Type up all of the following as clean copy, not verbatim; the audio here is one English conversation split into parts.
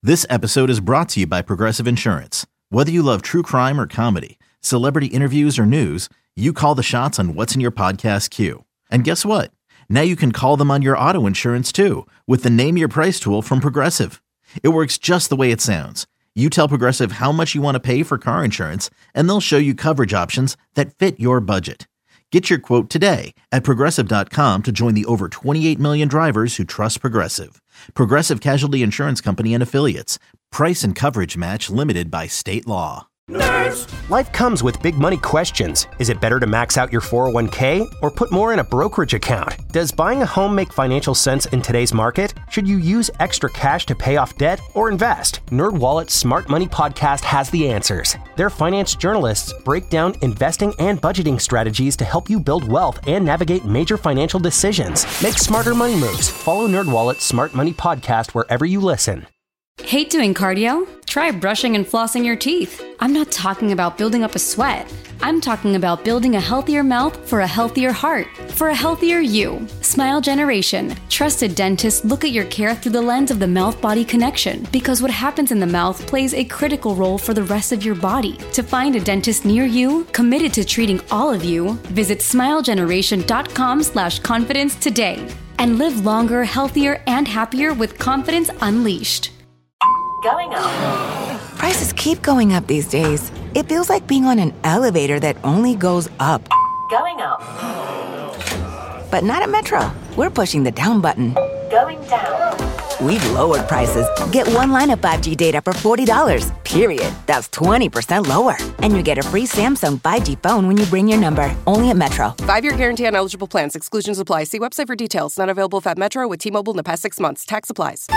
This episode is brought to you by Progressive Insurance. Whether you love true crime or comedy, celebrity interviews or news, you call the shots on what's in your podcast queue. And guess what? Now you can call them on your auto insurance too with the Name Your Price tool from Progressive. It works just the way it sounds. You tell Progressive how much you want to pay for car insurance, and they'll show you coverage options that fit your budget. Get your quote today at Progressive.com to join the over 28 million drivers who trust Progressive. Progressive Casualty Insurance Company and Affiliates. Price and coverage match limited by state law. Nerds! Life comes with big money questions. Is it better to max out your 401k or put more in a brokerage account? Does buying a home make financial sense in today's market? Should you use extra cash to pay off debt or invest? NerdWallet's Smart Money Podcast has the answers. Their finance journalists break down investing and budgeting strategies to help you build wealth and navigate major financial decisions. Make smarter money moves. Follow NerdWallet's Smart Money Podcast wherever you listen. Hate doing cardio? Try brushing and flossing your teeth. I'm not talking about building up a sweat. I'm talking about building a healthier mouth for a healthier heart, for a healthier you. Smile Generation. Trusted dentists look at your care through the lens of the mouth-body connection, because what happens in the mouth plays a critical role for the rest of your body. To find a dentist near you, committed to treating all of you, visit smilegeneration.com/confidence today. And live longer, healthier, and happier with confidence unleashed. Going up. Prices keep going up these days. It feels like being on an elevator that only goes up. Going up. But not at Metro. We're pushing the down button. Going down. We've lowered prices. Get one line of 5G data for $40, period. That's 20% lower. And you get a free Samsung 5G phone when you bring your number. Only at Metro. 5-year guarantee on eligible plans. Exclusions apply. See website for details. Not available at Metro with T-Mobile in the past 6 months. Tax applies.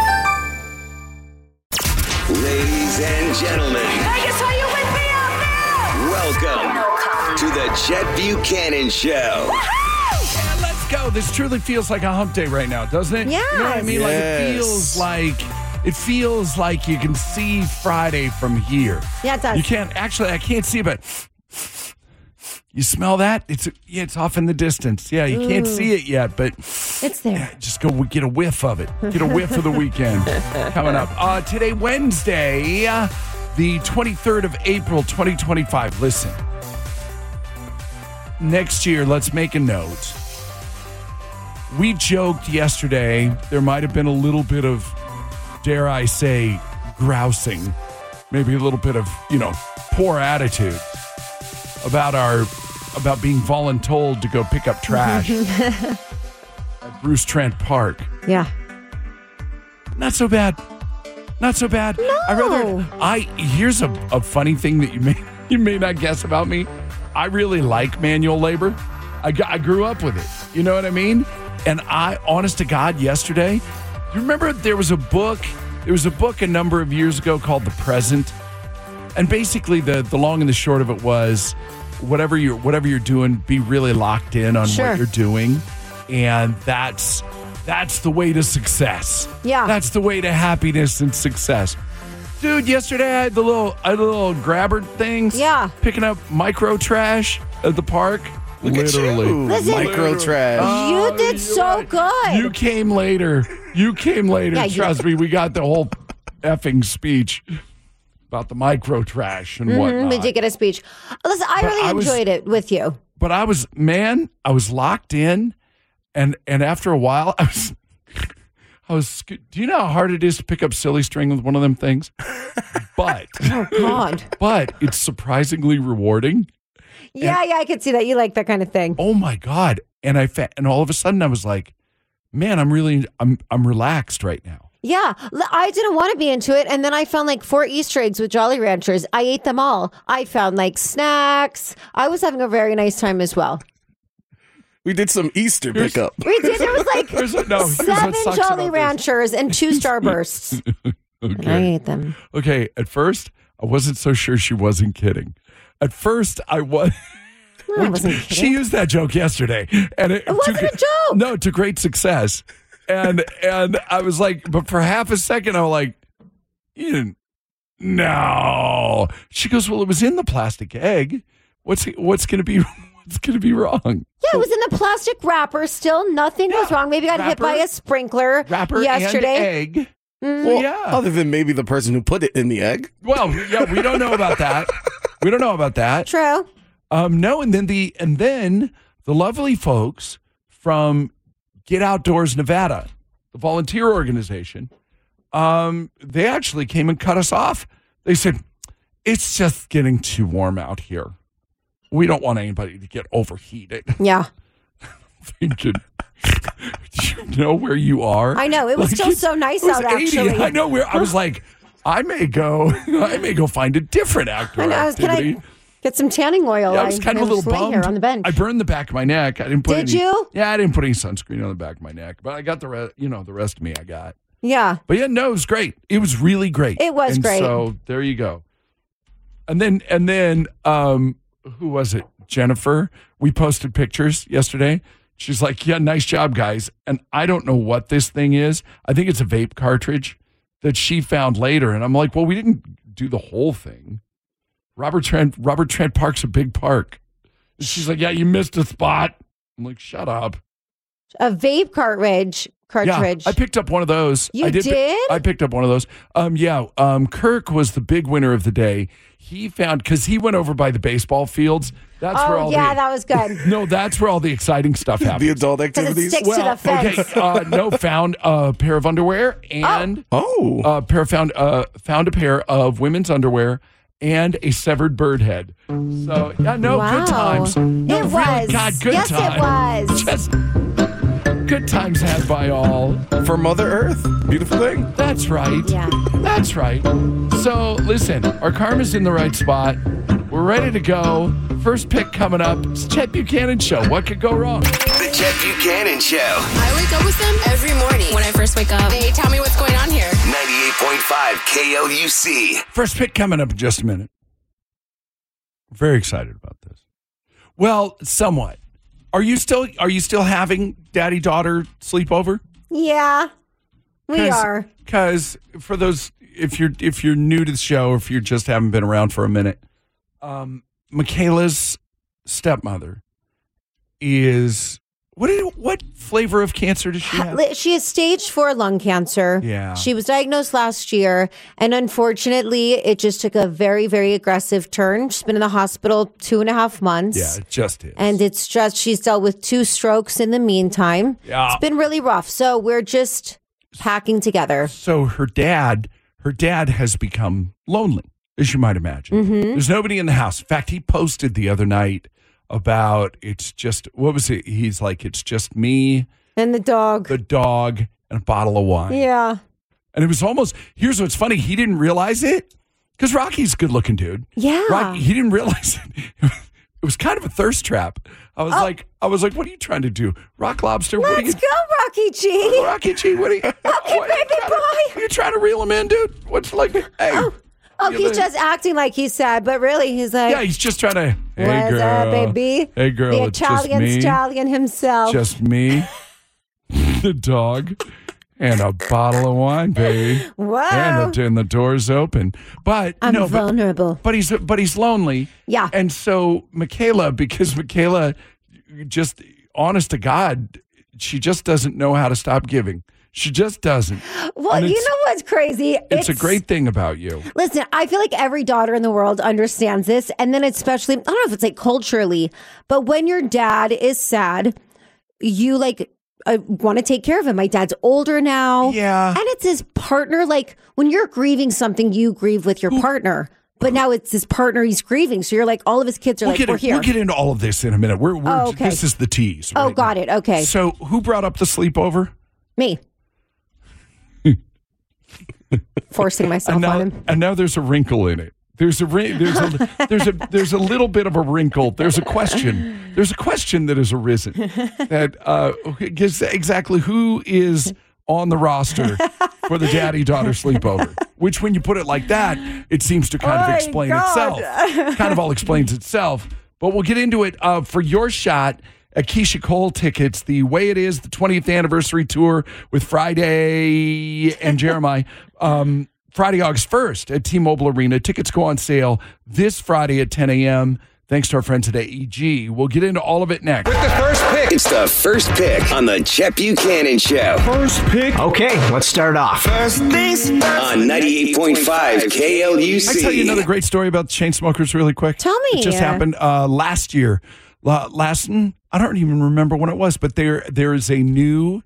Ladies and gentlemen, Vegas, are you with me out there? welcome to the Chet Buchanan Show. Yeah, let's go. This truly feels like a hump day right now, doesn't it? Yeah. You know what I mean? Yes. Like it feels like you can see Friday from here. Yeah, it does. You can't actually. I can't see it, but you smell that? It's off in the distance. Yeah, you can't see it yet, but it's there. Yeah, just go get a whiff of it. Get a whiff of the weekend coming up. Today, Wednesday, the 23rd of April, 2025. Listen, next year, let's make a note. We joked yesterday there might have been a little bit of, dare I say, grousing. Maybe a little bit of, poor attitude about being voluntold to go pick up trash at Bruce Trent Park. Yeah. Not so bad. Not so bad. No. Here's a funny thing that you may not guess about me. I really like manual labor. I grew up with it. You know what I mean? And honest to God, yesterday, you remember there was a book a number of years ago called The Present. And basically the long and the short of it was whatever you're doing, be really locked in on what you're doing. And that's the way to success. Yeah. That's the way to happiness and success. Dude, yesterday I had the little grabber things. Yeah. Picking up micro trash at the park. Literally. Listen, micro trash. You did so good. You came later. Yeah, Trust me, we got the whole effing speech about the micro trash and whatnot. We did get a speech. Listen, I really enjoyed it with you. But I was locked in, and after a while, I was. Do you know how hard it is to pick up silly string with one of them things? But oh God! But it's surprisingly rewarding. Yeah, I could see that. You like that kind of thing. Oh my God! And all of a sudden I was like, man, I'm relaxed right now. Yeah, I didn't want to be into it. And then I found like 4 Easter eggs with Jolly Ranchers. I ate them all. I found like snacks. I was having a very nice time as well. We did some Easter pickup. We did. There was like 7 Jolly Ranchers and 2 Starbursts. Okay. And I ate them. Okay, at first, I wasn't so sure she wasn't kidding. At first, I was. No, I wasn't kidding. She used that joke yesterday. And it wasn't a joke. No, to great success. And I was like, but for half a second, I was like, you didn't. No. She goes, well, it was in the plastic egg. What's going to be wrong? Yeah, it was in the plastic wrapper. Still, nothing was wrong. Maybe I got hit by a sprinkler wrapper yesterday. And egg. Well, yeah. other than maybe the person who put it in the egg. Well, yeah, we don't know about that. We don't know about that. True. No, and then the lovely folks from Get Outdoors Nevada, the volunteer organization, they actually came and cut us off. They said, it's just getting too warm out here. We don't want anybody to get overheated. Yeah. Thinking, do you know where you are? I know. It was still so nice out, 80. actually. I know where. I was like, I may go find a different outdoor activity. Can I get some tanning oil? Yeah, I was kind of a little bummed. Here on the bench. I burned the back of my neck. I didn't put Did you? Yeah, I didn't put any sunscreen on the back of my neck, but I got the rest. The rest of me I got. Yeah. But yeah, no, it was great. It was really great. It was great. So there you go. And then, who was it? Jennifer. We posted pictures yesterday. She's like, yeah, nice job, guys. And I don't know what this thing is. I think it's a vape cartridge that she found later. And I'm like, well, we didn't do the whole thing. Robert Trent Park's a big park. And she's like, yeah, you missed a spot. I'm like, shut up. A vape cartridge. Yeah, I picked up one of those. You did? I picked up one of those. Kirk was the big winner of the day. He found, because he went over by the baseball fields. That's where all that was good. No, that's where all the exciting stuff happens. The adult activities. It sticks to the fence. Okay. Found a pair of underwear and found a pair of women's underwear and a severed bird head. So yeah, good times. No, It really, was. God, good Yes, times. it was. Just good times had by all. For Mother Earth. Beautiful thing. That's right. Yeah. That's right. So listen, our karma's in the right spot. We're ready to go. First pick coming up. It's Chet Buchanan Show. What could go wrong? The Chet Buchanan Show. I wake up with them every morning. When I first wake up, they tell me what's going on here. 98.5 KLUC. First pick coming up in just a minute. Very excited about this. Well, somewhat. Are you still having daddy-daughter sleepover? Yeah, we are. Because for those, if you're new to the show, or if you just haven't been around for a minute, Michaela's stepmother is what flavor of cancer does she have? She has stage 4 lung cancer. Yeah. She was diagnosed last year, and unfortunately, it just took a very, very aggressive turn. She's been in the hospital 2.5 months. Yeah, it just is. And it's just, she's dealt with 2 strokes in the meantime. Yeah. It's been really rough. So we're just packing together. So her dad has become lonely, as you might imagine. Mm-hmm. There's nobody in the house. In fact, he posted the other night about what was it? He's like, it's just me and the dog, and a bottle of wine. Yeah. And it was almost, here's what's funny. He didn't realize it because Rocky's a good looking dude. Yeah. He didn't realize it. It was kind of a thirst trap. I was like, what are you trying to do? Rock Lobster? Let's go, Rocky G. Rocky G, what are you? Okay, baby boy. Are you trying to reel him in, dude? What's like, hey. Oh, he's just acting like he's sad, but really he's like, yeah, he's just trying to, hey, what's girl. up, baby? Hey, girl, the it's just Italian me. stallion himself. Just me, the dog, and a bottle of wine, baby. Wow. And the door's open. But I'm vulnerable. But he's lonely. Yeah. And so Michaela, just honest to God, she just doesn't know how to stop giving. She just doesn't. Well, you know what's crazy? It's a great thing about you. Listen, I feel like every daughter in the world understands this. And then especially, I don't know if it's like culturally, but when your dad is sad, you like want to take care of him. My dad's older now. Yeah. And it's his partner. Like when you're grieving something, you grieve with your partner. But now it's his partner he's grieving. So you're like, all of his kids are we're here. We'll get into all of this in a minute. Okay. This is the tease. Oh, right got now. it. Okay. So who brought up the sleepover? Me. Forcing myself on him. And now there's a wrinkle in it. There's a little bit of a wrinkle. There's a question. There's a question that has arisen that gives exactly who is on the roster for the daddy-daughter sleepover. Which, when you put it like that, it seems to kind of explain itself. Kind of all explains itself. But we'll get into it. For your shot at Keisha Cole tickets, the way it is, the 20th anniversary tour with Friday and Jeremiah. Friday, August 1st at T-Mobile Arena. Tickets go on sale this Friday at 10 a.m. Thanks to our friends at AEG. We'll get into all of it next. With the first pick. It's the first pick on the Chet Buchanan Show. First pick. Okay, let's start off. First things first. On 98.5 KLUC. I tell you another great story about the Chainsmokers really quick. Tell me. It just happened last year. I don't even remember when it was, but there is a new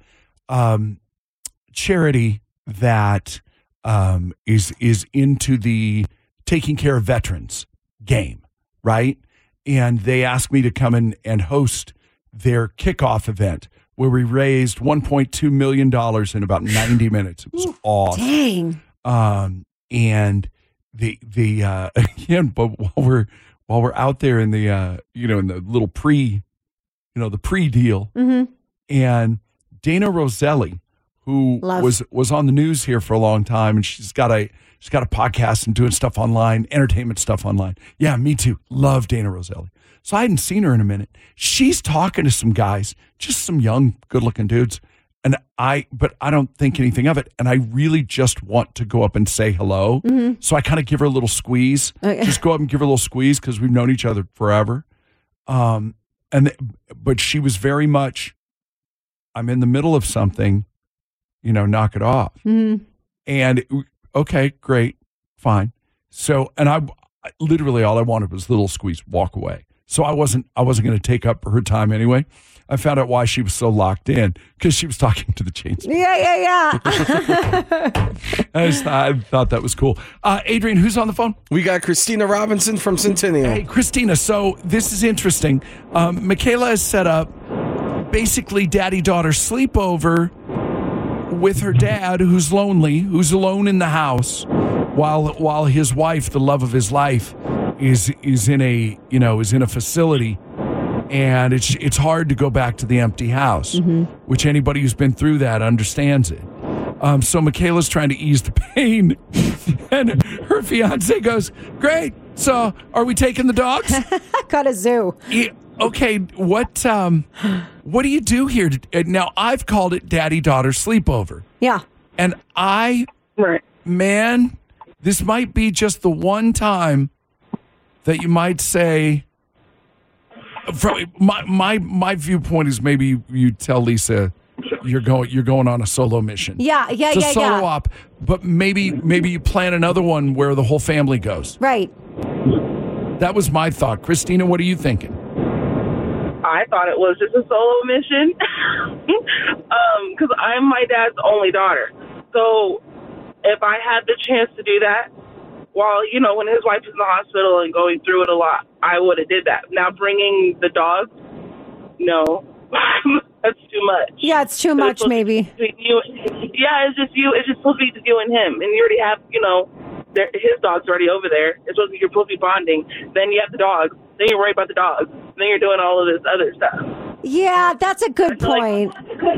charity that is into the taking care of veterans game, right? And they asked me to come in and host their kickoff event where we raised $1.2 million in about 90 minutes. It was awesome. Dang. And again, but while we're out there in the in the little the pre-deal, and Dana Roselli, who was on the news here for a long time, and she's got a podcast and doing stuff online, entertainment stuff online. Yeah, me too. Love Dana Roselli. So I hadn't seen her in a minute. She's talking to some guys, just some young, good-looking dudes, but I don't think anything of it. And I really just want to go up and say hello. Mm-hmm. So I kind of give her a little squeeze. Okay. Just go up and give her a little squeeze because we've known each other forever. But she was very much, I'm in the middle of something, knock it off. Mm-hmm. And okay, great, fine. So, and I literally all I wanted was a little squeeze, walk away. So I wasn't going to take up her time anyway. I found out why she was so locked in because she was talking to the Chainsmokers. Yeah. I thought that was cool. Adrian, who's on the phone? We got Christina Robinson from Centennial. Hey, Christina. So this is interesting. Michaela has set up basically daddy-daughter sleepover with her dad, who's lonely, who's alone in the house, while his wife, the love of his life, is in a facility. And it's hard to go back to the empty house, which anybody who's been through that understands it. So Michaela's trying to ease the pain, and her fiance goes, "Great. So are we taking the dogs?" Got a zoo. Yeah, okay. What do you do here? Now I've called it daddy-daughter sleepover. Yeah. And man, this might be just the one time that you might say. From my viewpoint is maybe you tell Lisa you're going on a solo mission. Yeah. It's a solo op, but maybe you plan another one where the whole family goes. Right. That was my thought. Christina, what are you thinking? I thought it was just a solo mission because I'm my dad's only daughter. So if I had the chance to do that, while, when his wife is in the hospital and going through it a lot, I would have did that. Now bringing the dogs, no, that's too much. Yeah, it's too much, maybe. It's just you. It's just supposed to be just you and him. And you already have, his dog's already over there. It's supposed to be, you're supposed to be bonding. Then you have the dogs. Then you're worried about the dogs. Then you're doing all of this other stuff. Yeah, that's a good point.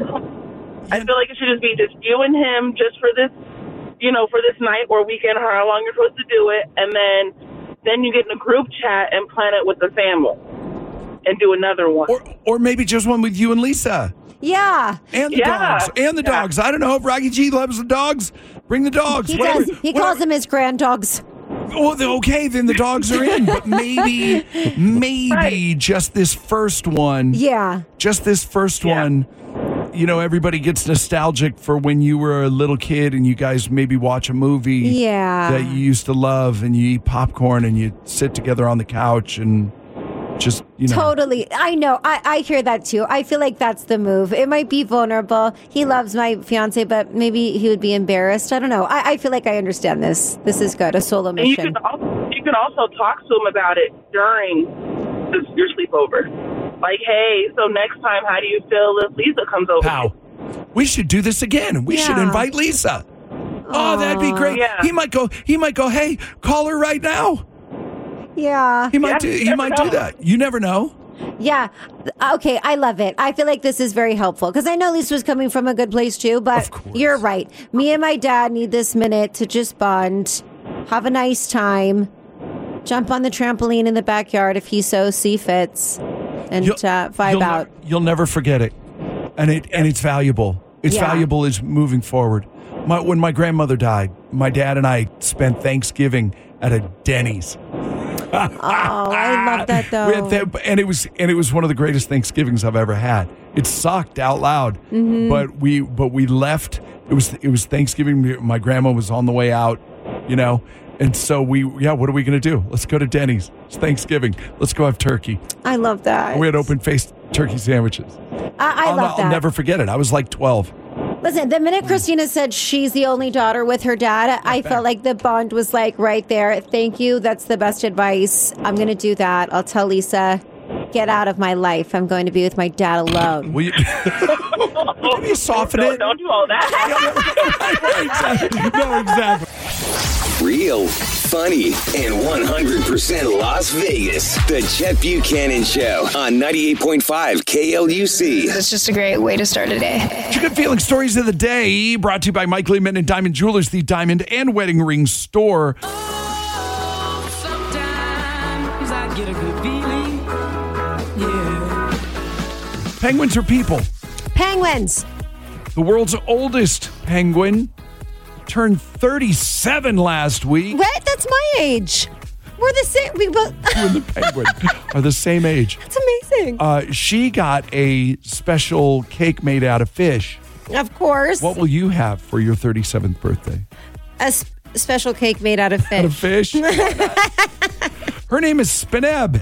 I feel like it should just be just you and him just for this, for this night or weekend, or how long you're supposed to do it. And then you get in a group chat and plan it with the family and do another one. Or maybe just one with you and Lisa. Yeah. And the dogs. And the dogs. I don't know if Rocky G loves the dogs. Bring the dogs. He does. He calls them his grand dogs. Well, okay, then the dogs are in. But maybe just this first one. Yeah. Just this first one. Everybody gets nostalgic for when you were a little kid and you guys maybe watch a movie that you used to love and you eat popcorn and you sit together on the couch and just, Totally. I know. I hear that too. I feel like that's the move. It might be vulnerable. He loves my fiance, but maybe he would be embarrassed. I don't know. I feel like I understand this. This is good. A solo mission. And you can also talk to him about it during your sleepover. Like, hey, so next time, how do you feel if Lisa comes over? Pal, we should do this again. We should invite Lisa. Oh, that'd be great. Yeah. He might go, hey, call her right now. Yeah. He might do that. You never know. Yeah. Okay, I love it. I feel like this is very helpful because I know Lisa was coming from a good place too, but you're right. Me and my dad need this minute to just bond, have a nice time, jump on the trampoline in the backyard if he so see fits. And vibe out. You'll never forget it, and it's valuable. It's valuable as moving forward. When my grandmother died, my dad and I spent Thanksgiving at a Denny's. I love that though. And it was one of the greatest Thanksgivings I've ever had. It sucked out loud, but we left. It was Thanksgiving. My grandma was on the way out, and so what are we going to do? Let's go to Denny's. It's Thanksgiving. Let's go have turkey. I love that. And we had open-faced turkey sandwiches. I love that. I'll never forget it. I was like 12. Listen, the minute Christina said she's the only daughter with her dad, I felt like the bond was like right there. Thank you. That's the best advice. I'm going to do that. I'll tell Lisa, get out of my life. I'm going to be with my dad alone. Will you soften it? Don't do all that. No, exactly. Real, funny, and 100% Las Vegas. The Chet Buchanan Show on 98.5 KLUC. It's just a great way to start a day. Your good feeling stories of the day brought to you by Mike Lehman and Diamond Jewelers, the diamond and wedding ring store. Sometimes I get a good feeling. Yeah. Penguins are people. Penguins. The world's oldest penguin turned 37 last week. What? That's my age. We're the same. We both. You and the penguin are the same age. That's amazing. She got a special cake made out of fish. Of course. What will you have for your 37th birthday? A special cake made out of fish. Out of fish? Her name is Spineb,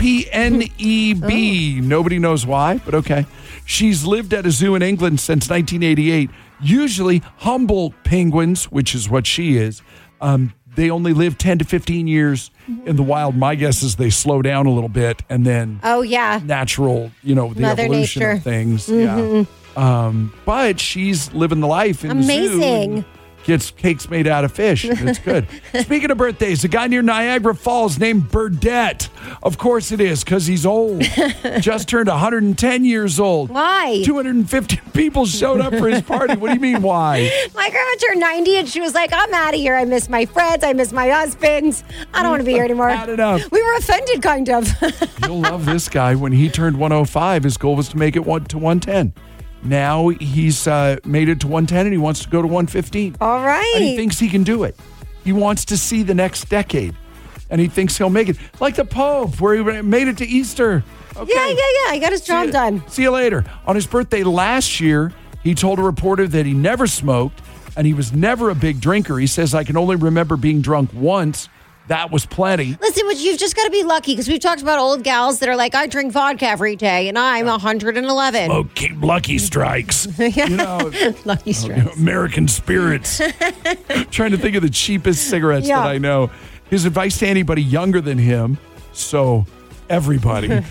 S-P-N-E-B. Nobody knows why, but okay. She's lived at a zoo in England since 1988. Usually humble penguins, which is what she is, they only live 10 to 15 years in the wild. My guess is they slow down a little bit and then natural, the Mother evolution Nature. of things. Yeah. But she's living the life in the zoo. Amazing. Gets cakes made out of fish. It's good. Speaking of birthdays, a guy near Niagara Falls named Burdette. Of course it is, because he's old. Just turned 110 years old. Why? 250 people showed up for his party. What do you mean, why? My grandma turned 90 and she was like, I'm out of here. I miss my friends. I miss my husband. I don't want to be here anymore. Had enough. We were offended, kind of. You'll love this guy. When he turned 105, his goal was to make it to 110. Now he's made it to 110 and he wants to go to 115. All right. And he thinks he can do it. He wants to see the next decade. And he thinks he'll make it. Like the Pope, where he made it to Easter. Okay. Yeah. He got his job done. See you later. On his birthday last year, he told a reporter that he never smoked and he was never a big drinker. He says, I can only remember being drunk once. That was plenty. Listen, but you've just got to be lucky because we've talked about old gals that are like, I drink vodka every day and I'm 111. Okay, Lucky Strikes. Lucky Strikes. American Spirits. Trying to think of the cheapest cigarettes that I know. His advice to anybody younger than him, so everybody,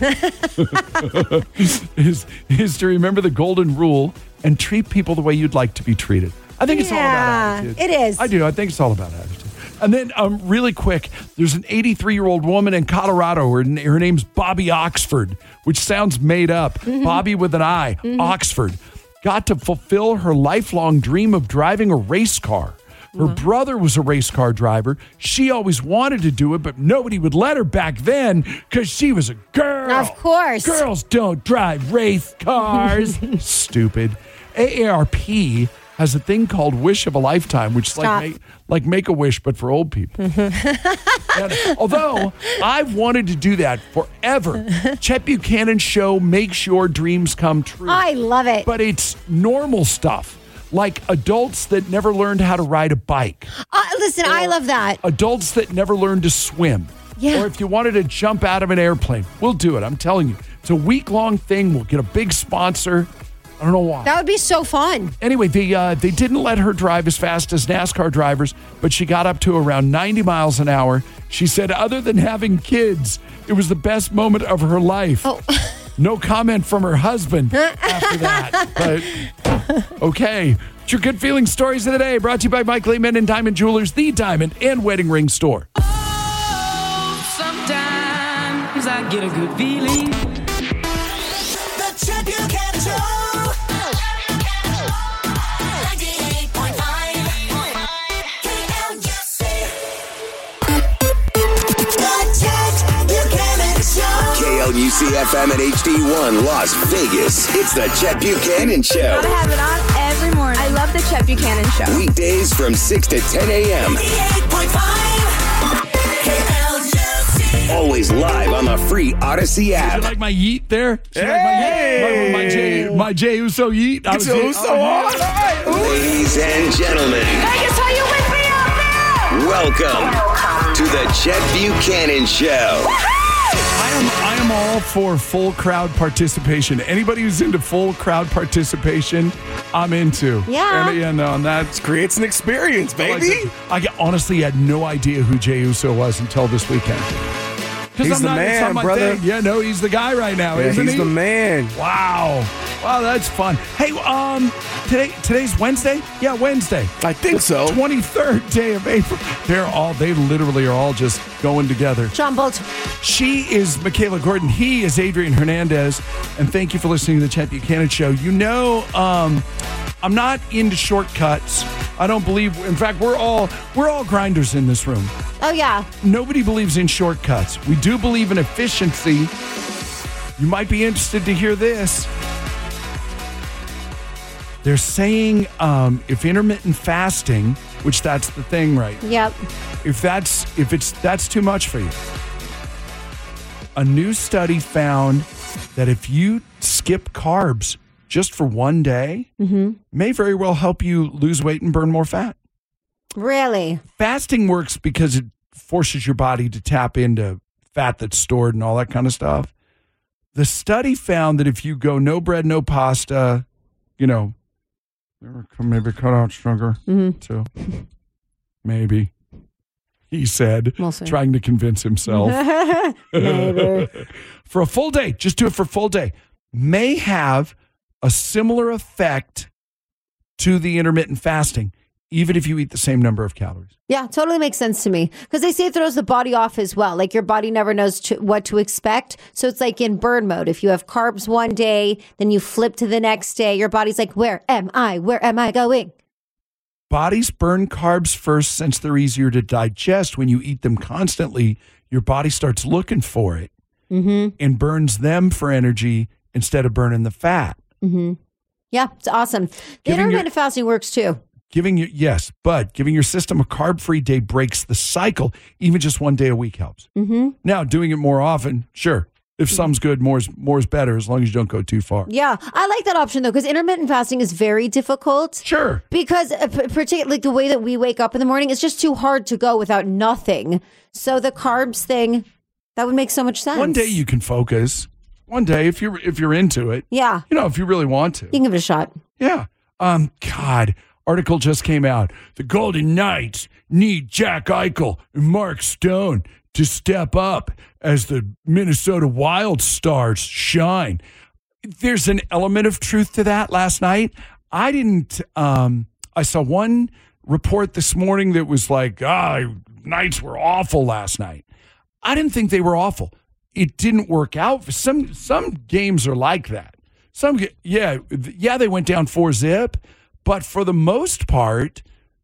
is to remember the golden rule and treat people the way you'd like to be treated. I think it's all about attitude. It is. I do. I think it's all about attitude. And then really quick, there's an 83-year-old woman in Colorado. Her name's Bobby Oxford, which sounds made up. Bobby with an I, Oxford, got to fulfill her lifelong dream of driving a race car. Her brother was a race car driver. She always wanted to do it, but nobody would let her back then because she was a girl. Of course. Girls don't drive race cars. Stupid. AARP has a thing called Wish of a Lifetime, which is like Make-A-Wish, but for old people. And although I've wanted to do that forever, Chet Buchanan Show makes your dreams come true. I love it. But it's normal stuff, like adults that never learned how to ride a bike. Listen, I love that. Adults that never learned to swim. Yeah. Or if you wanted to jump out of an airplane, we'll do it. I'm telling you. It's a week-long thing. We'll get a big sponsor. I don't know why. That would be so fun. Anyway, they didn't let her drive as fast as NASCAR drivers, but she got up to around 90 miles an hour. She said, other than having kids, it was the best moment of her life. Oh. No comment from her husband after that. But, okay. It's your good feeling stories of the day, brought to you by Mike Lehman and Diamond Jewelers, the diamond and wedding ring store. Oh, sometimes I get a good feeling. The Chet Buchanan Show. KLUC-FM and HD1 Las Vegas. It's the Chet Buchanan Show. Gotta have it on every morning. I love the Chet Buchanan Show. Weekdays from 6 to 10 a.m. 88.5 KLUC. free Odyssey Did app. you like my yeet there? Did you like my Jay Uso yeet? It's Uso on. Ladies and gentlemen, Vegas, are you with me out there? welcome to the Chet Buchanan Show. I am all for full crowd participation. Anybody who's into full crowd participation, I'm into. Yeah. And that Creates an experience, baby. I honestly had no idea who Jey Uso was until this weekend. He's the man, brother. Thing. Yeah, no, he's the guy right now, isn't he? He's the man. Wow, that's fun. Hey, today's Wednesday. Yeah, Wednesday. I think so. 23rd day of April. They literally are all just going together. Jumbled. She is Michaela Gordon. He is Adrian Hernandez. And thank you for listening to the Chet Buchanan Show. You know, I'm not into shortcuts. I don't believe. In fact, we're all grinders in this room. Oh, yeah. Nobody believes in shortcuts. We do believe in efficiency. You might be interested to hear this. They're saying if intermittent fasting, which that's the thing, right? Yep. If that's too much for you. A new study found that if you skip carbs just for one day, may very well help you lose weight and burn more fat. Really? Fasting works because it forces your body to tap into fat that's stored and all that kind of stuff. The study found that if you go no bread, no pasta, maybe cut out sugar too. Maybe. He said, trying to convince himself. Maybe. For a full day, just do it for a full day, may have a similar effect to the intermittent fasting, even if you eat the same number of calories. Yeah, totally makes sense to me. Because they say it throws the body off as well. Like your body never knows what to expect. So it's like in burn mode. If you have carbs one day, then you flip to the next day, your body's like, where am I? Where am I going? Bodies burn carbs first since they're easier to digest. When you eat them constantly, your body starts looking for it and burns them for energy instead of burning the fat. Yeah, it's awesome. The intermittent fasting works too. Giving your system a carb-free day breaks the cycle. Even just one day a week helps. Now, doing it more often, sure. If some's good, more is better, as long as you don't go too far. Yeah, I like that option though, because intermittent fasting is very difficult. Sure. Because particularly like the way that we wake up in the morning, it's just too hard to go without nothing. So the carbs thing, that would make so much sense. One day you can focus. One day, if you're into it. Yeah. If you really want to. You can give it a shot. Yeah. God. Article just came out. The Golden Knights need Jack Eichel and Mark Stone to step up as the Minnesota Wild Stars shine. There's an element of truth to that. Last night, I saw one report this morning that was like, Knights were awful last night. I didn't think they were awful. It didn't work out. Some games are like that. They went down 4-0. But for the most part,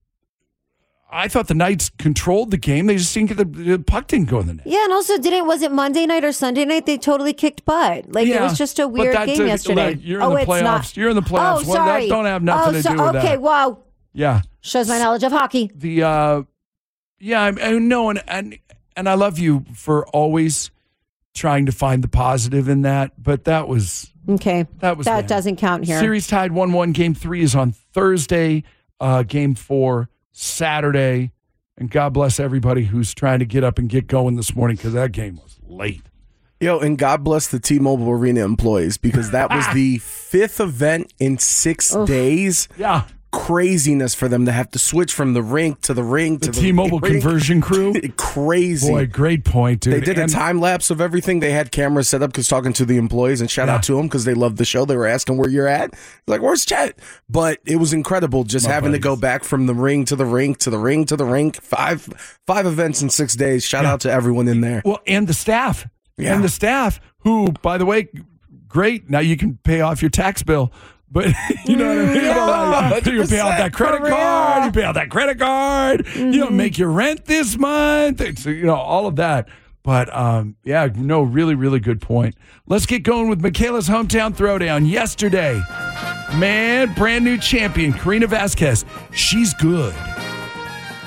I thought the Knights controlled the game. They just didn't get the puck didn't go in the net. Yeah, and also was it Monday night or Sunday night? They totally kicked butt. It was just a weird game yesterday. You're in the playoffs. You're in the playoffs. Oh, sorry. That don't have nothing to do with that. Okay, wow. Yeah. Shows my knowledge of hockey. I know, and I love you for always trying to find the positive in that, but that was... Okay. That doesn't count here. Series tied 1-1. Game 3 is on Thursday. Game 4, Saturday. And God bless everybody who's trying to get up and get going this morning because that game was late. And God bless the T-Mobile Arena employees because that was the 5th event in 6 days. Yeah. Craziness for them to have to switch from the rink to the ring to the T-Mobile conversion crew. Crazy. Boy, great point, dude. They did a time lapse of everything. They had cameras set up because talking to the employees and shout out to them because they loved the show. They were asking where you're at. Like, where's Chet? But it was incredible just having to go back from the ring to the rink to the ring to the rink. Five events in 6 days. Shout out to everyone in there. Well, and the staff. Yeah. And the staff who, by the way, great. Now you can pay off your tax bill. But you know what I mean? You pay out that credit card. You pay out that credit card. You don't make your rent this month. It's, all of that. But, really, really good point. Let's get going with Michaela's Hometown Throwdown. Yesterday, brand new champion, Karina Vasquez. She's good.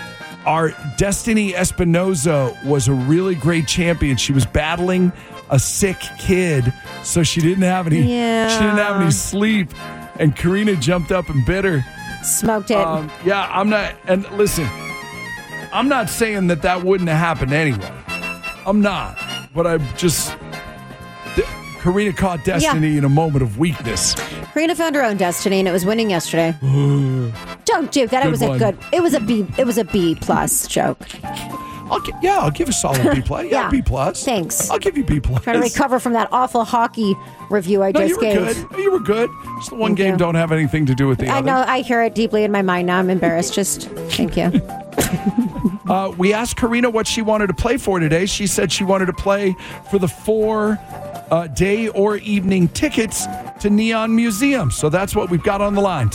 Our Destiny Espinoza was a really great champion. She was battling a sick kid, so she didn't have any. Yeah. She didn't have any sleep, and Karina jumped up and bit her. Smoked it. Yeah, I'm not. And listen, I'm not saying that wouldn't have happened anyway. I'm not, but I'm just. Karina caught Destiny in a moment of weakness. Karina found her own destiny, and it was winning yesterday. Don't joke that. It was a B plus joke. I'll give a solid B plus. Yeah, B plus. Thanks. I'll give you B plus. Trying to recover from that awful hockey review I just gave. You were good. It's the one game don't have anything to do with the other. I know. I hear it deeply in my mind now. I'm embarrassed. Just thank you. We asked Karina what she wanted to play for today. She said she wanted to play for the 4 day or evening tickets to Neon Museum. So that's what we've got on the line.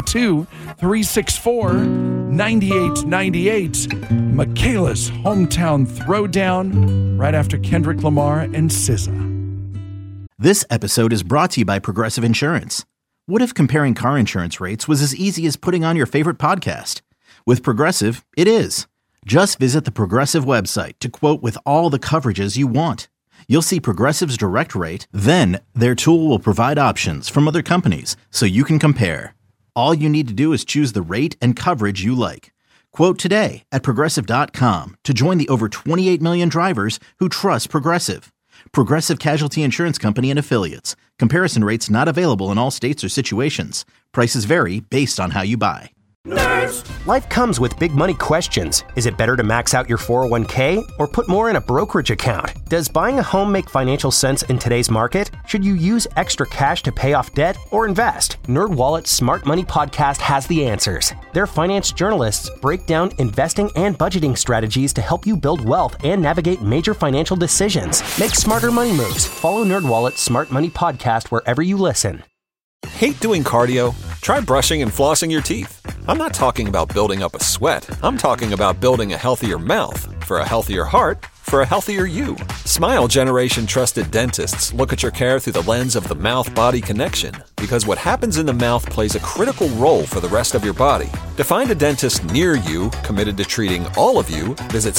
702-364-9898. Michaela's hometown throwdown right after Kendrick Lamar and SZA. This episode is brought to you by Progressive Insurance. What if comparing car insurance rates was as easy as putting on your favorite podcast? With Progressive, it is. Just visit the Progressive website to quote with all the coverages you want. You'll see Progressive's direct rate, then their tool will provide options from other companies so you can compare. All you need to do is choose the rate and coverage you like. Quote today at Progressive.com to join the over 28 million drivers who trust Progressive. Progressive Casualty Insurance Company and Affiliates. Comparison rates not available in all states or situations. Prices vary based on how you buy. Life comes with big money questions. Is it better to max out your 401k or put more in a brokerage account? Does buying a home make financial sense in today's market? Should you use extra cash to pay off debt or invest? NerdWallet's Smart Money Podcast has the answers. Their finance journalists break down investing and budgeting strategies to help you build wealth and navigate major financial decisions. Make smarter money moves. Follow NerdWallet's Smart Money Podcast wherever you listen. Hate doing cardio? Try brushing and flossing your teeth. I'm not talking about building up a sweat. I'm talking about building a healthier mouth for a healthier heart for a healthier you. Smile Generation trusted dentists look at your care through the lens of the mouth-body connection because what happens in the mouth plays a critical role for the rest of your body. To find a dentist near you committed to treating all of you, visit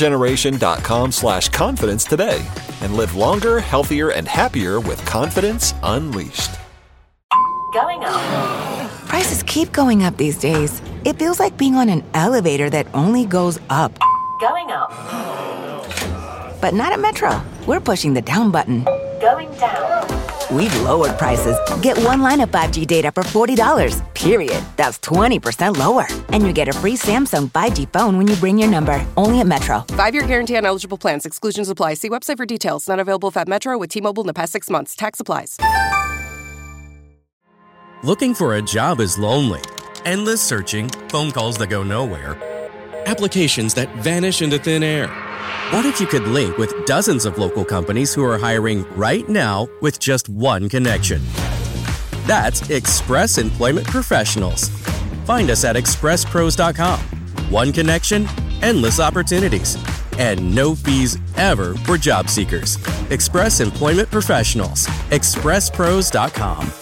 smilegeneration.com/confidence today and live longer, healthier, and happier with confidence unleashed. Going up. Prices keep going up these days. It feels like being on an elevator that only goes up. Going up. But not at Metro. We're pushing the down button. Going down. We've lowered prices. Get one line of 5G data for $40, period. That's 20% lower. And you get a free Samsung 5G phone when you bring your number. Only at Metro. 5-year guarantee on eligible plans. Exclusions apply. See website for details. Not available if at Metro with T-Mobile in the past 6 months. Tax applies. Looking for a job is lonely. Endless searching, phone calls that go nowhere, applications that vanish into thin air. What if you could link with dozens of local companies who are hiring right now with just one connection? That's Express Employment Professionals. Find us at expresspros.com. One connection, endless opportunities, and no fees ever for job seekers. Express Employment Professionals. expresspros.com.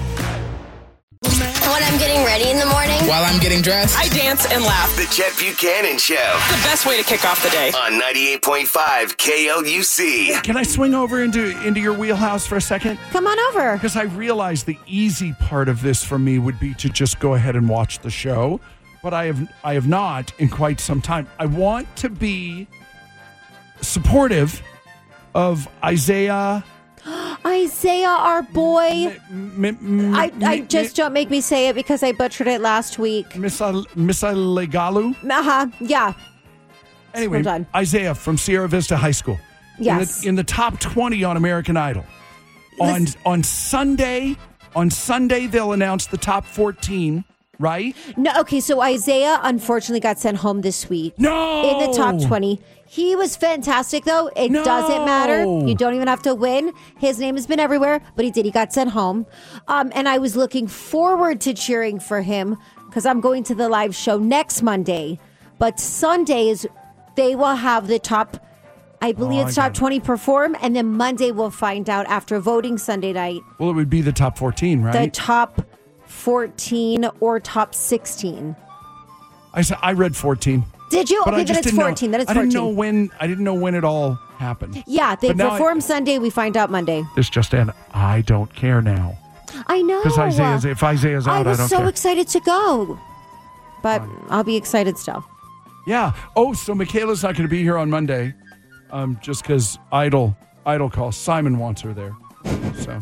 When I'm getting ready in the morning, while I'm getting dressed, I dance and laugh. The Chet Buchanan Show. The best way to kick off the day. On 98.5 KLUC. Can I swing over into your wheelhouse for a second? Come on over. Because I realized the easy part of this for me would be to just go ahead and watch the show. But I have not in quite some time. I want to be supportive of Isaiah, our boy. Just don't make me say it because I butchered it last week. Misalegalu? Yeah. Anyway, Isaiah from Sierra Vista High School. Yes. In the top 20 on American Idol. On Sunday, they'll announce the top 14, right? No, okay, so Isaiah unfortunately got sent home this week. No! In the top 20. He was fantastic, though. It doesn't matter. You don't even have to win. His name has been everywhere, but he did. He got sent home. And I was looking forward to cheering for him because I'm going to the live show next Monday. But Sundays, they will have the top, I believe it's top 20 perform. And then Monday, we'll find out after voting Sunday night. Well, it would be the top 14, right? The top 14 or top 16. I read 14. Did you? But Okay, then it's 14. Then it's 14. I didn't know when it all happened. Yeah, they perform Sunday. We find out Monday. This just in. I don't care now. I know. Because if Isaiah's out, I don't care. I was so excited to go. But I'll be excited still. Yeah. Oh, so Michaela's not going to be here on Monday just because Idol calls. Simon wants her there. So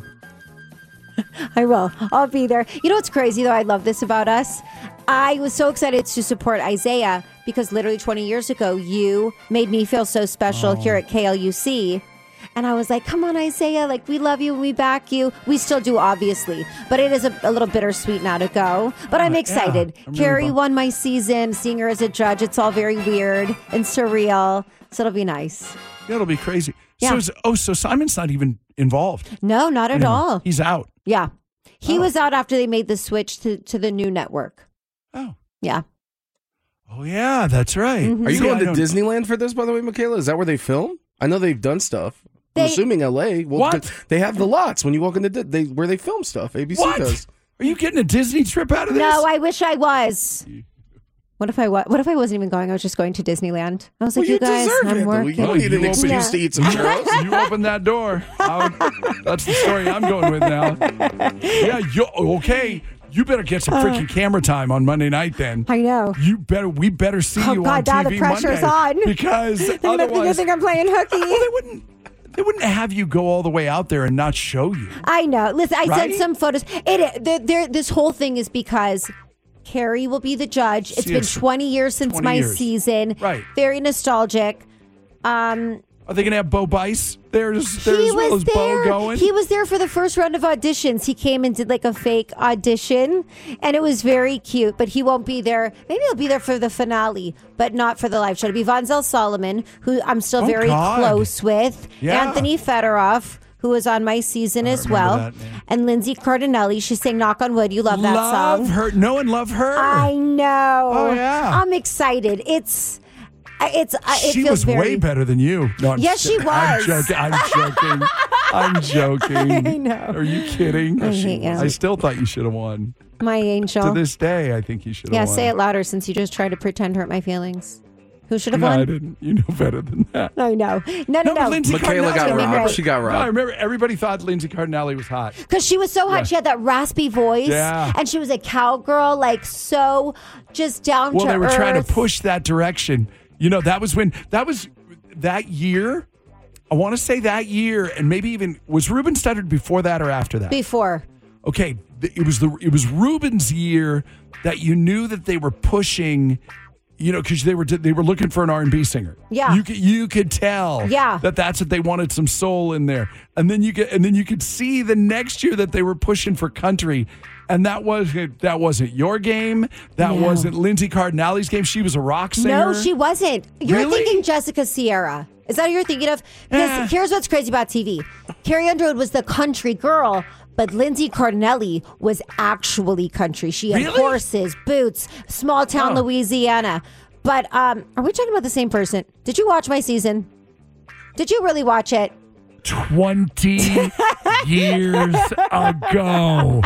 I will. I'll be there. You know what's crazy, though? I love this about us. I was so excited to support Isaiah because literally 20 years ago, you made me feel so special here at KLUC. And I was like, come on, Isaiah. Like, we love you and we back you. We still do, obviously. But it is a little bittersweet now to go. But I'm excited. Yeah, Carrie won my season. Seeing her as a judge, it's all very weird and surreal. So it'll be nice. Yeah, it'll be crazy. Yeah. So Simon's not even involved. No, not at all. He's out. Yeah. He was out after they made the switch to the new network. Oh. Yeah. Oh, yeah, that's right. Are you going to Disneyland for this, by the way, Michaela? Is that where they film? I know they've done stuff. I'm assuming L.A. Well, What? They have the lots when you walk into where they film stuff. ABC does. Are you getting a Disney trip out of this? No, I wish I was. What if I wasn't even going? I was just going to Disneyland. I was like, you guys, I'm working. You need an excuse to eat some churros. You opened that door. That's the story I'm going with now. Yeah, okay. You better get some freaking camera time on Monday night then. I know. We better see you God, on now TV the pressure's Monday. on. Because They're otherwise... going to think I'm playing hooky. Well, they wouldn't have you go all the way out there and not show you. I know. Listen, I sent Right? some photos. This whole thing is because Carrie will be the judge. It's been 20 years since 20 my years. season. Right. Very nostalgic. Are they going to have Bo Bice there as He well was as Bo there. going? He was there for the first round of auditions. He came and did like a fake audition, and it was very cute. But he won't be there. Maybe he'll be there for the finale, but not for the live show. It'll be Vonzel Solomon, who I'm still very close with. Yeah. Anthony Fedorov, who was on my season as well, that name. and Lindsay Cardinelli. She sang "Knock on Wood." You love that song. Love her. Know and love her. I know. Oh, yeah. I'm excited. It She feels was very way better than you. No, Yes, she was. I'm joking. I know. Are you kidding? I hate you. I still thought you should have won. My angel. To this day, I think you should have Yeah, won. say it louder since you just tried to pretend hurt my feelings. Who should have No, won? I didn't. You know better than that. I know. No. Lindsay Michaela Cardinelli. got robbed. Right. She got No, I robbed. remember everybody thought Lindsay Cardinelli was hot. Because she was so hot. Yeah. She had that raspy voice. Yeah. And she was a cowgirl, like so just down Well, to they were earth. trying to push that direction. You know, that was that year. I want to say that year, and maybe even was Ruben Studdard before that or after that? Before. Okay, it was Ruben's year that you knew that they were pushing. You know, because they were looking for an R&B singer. Yeah. you could tell. Yeah. that's what they wanted, some soul in there, and then you could see the next year that they were pushing for country, and that wasn't your game. That wasn't Lindsay Cardinelli's game. She was a rock singer. No, she wasn't. You're Really? thinking Jessica Sierra. Is that what you're thinking of? Because here's what's crazy about TV. Carrie Underwood was the country girl, but Lindsay Cardinelli was actually country. She had horses, boots, small town Louisiana. But are we talking about the same person? Did you watch my season? Did you really watch it? 20 years ago.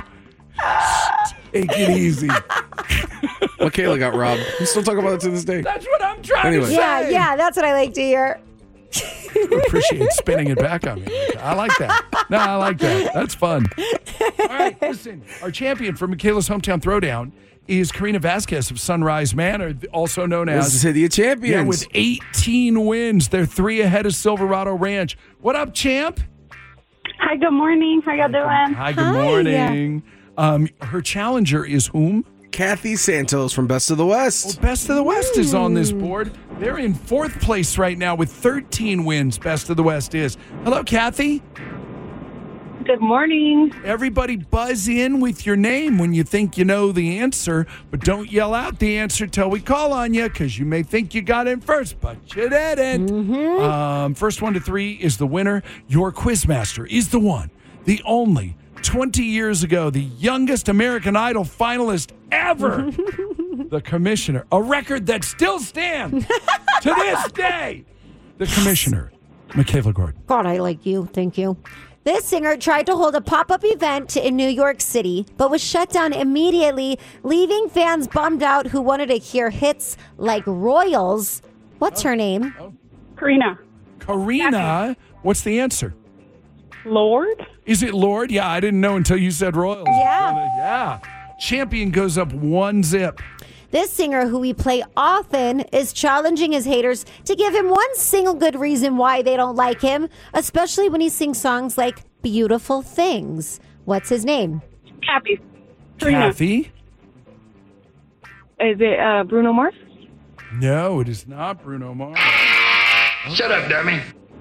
Take it easy. Michaela got robbed. We still talk about it to this day. That's what I'm trying to say. Yeah, that's what I like to hear. I appreciate spinning it back on me. I like that. No, I like that. That's fun. All right, listen. Our champion for Michaela's Hometown Throwdown is Karina Vasquez of Sunrise Manor, also known as the City of Champions. Yeah, with 18 wins. They're 3 ahead of Silverado Ranch. What up, champ? Hi, good morning. How y'all doing? Hi, good morning. Her challenger is whom? Kathy Santos from Best of the West. Well, Best of the West is on this board. They're in 4th place right now with 13 wins. Best of the West is. Hello, Kathy. Good morning. Everybody buzz in with your name when you think you know the answer, but don't yell out the answer till we call on you, because you may think you got in first, but you didn't. First 1 to 3 is the winner. Your quizmaster is the one, the only, 20 years ago, the youngest American Idol finalist ever. The commissioner, a record that still stands to this day. The commissioner, Michaela Gordon. God, I like you. Thank you. This singer tried to hold a pop-up event in New York City, but was shut down immediately, leaving fans bummed out who wanted to hear hits like Royals. What's her name? Karina. Karina? What's the answer? Lord? Is it Lord? Yeah, I didn't know until you said Royals. Yeah. Champion goes up 1-0. This singer, who we play often, is challenging his haters to give him one single good reason why they don't like him, especially when he sings songs like Beautiful Things. What's his name? Kathy. Kathy? Is it Bruno Mars? No, it is not Bruno Mars. Shut up, dummy.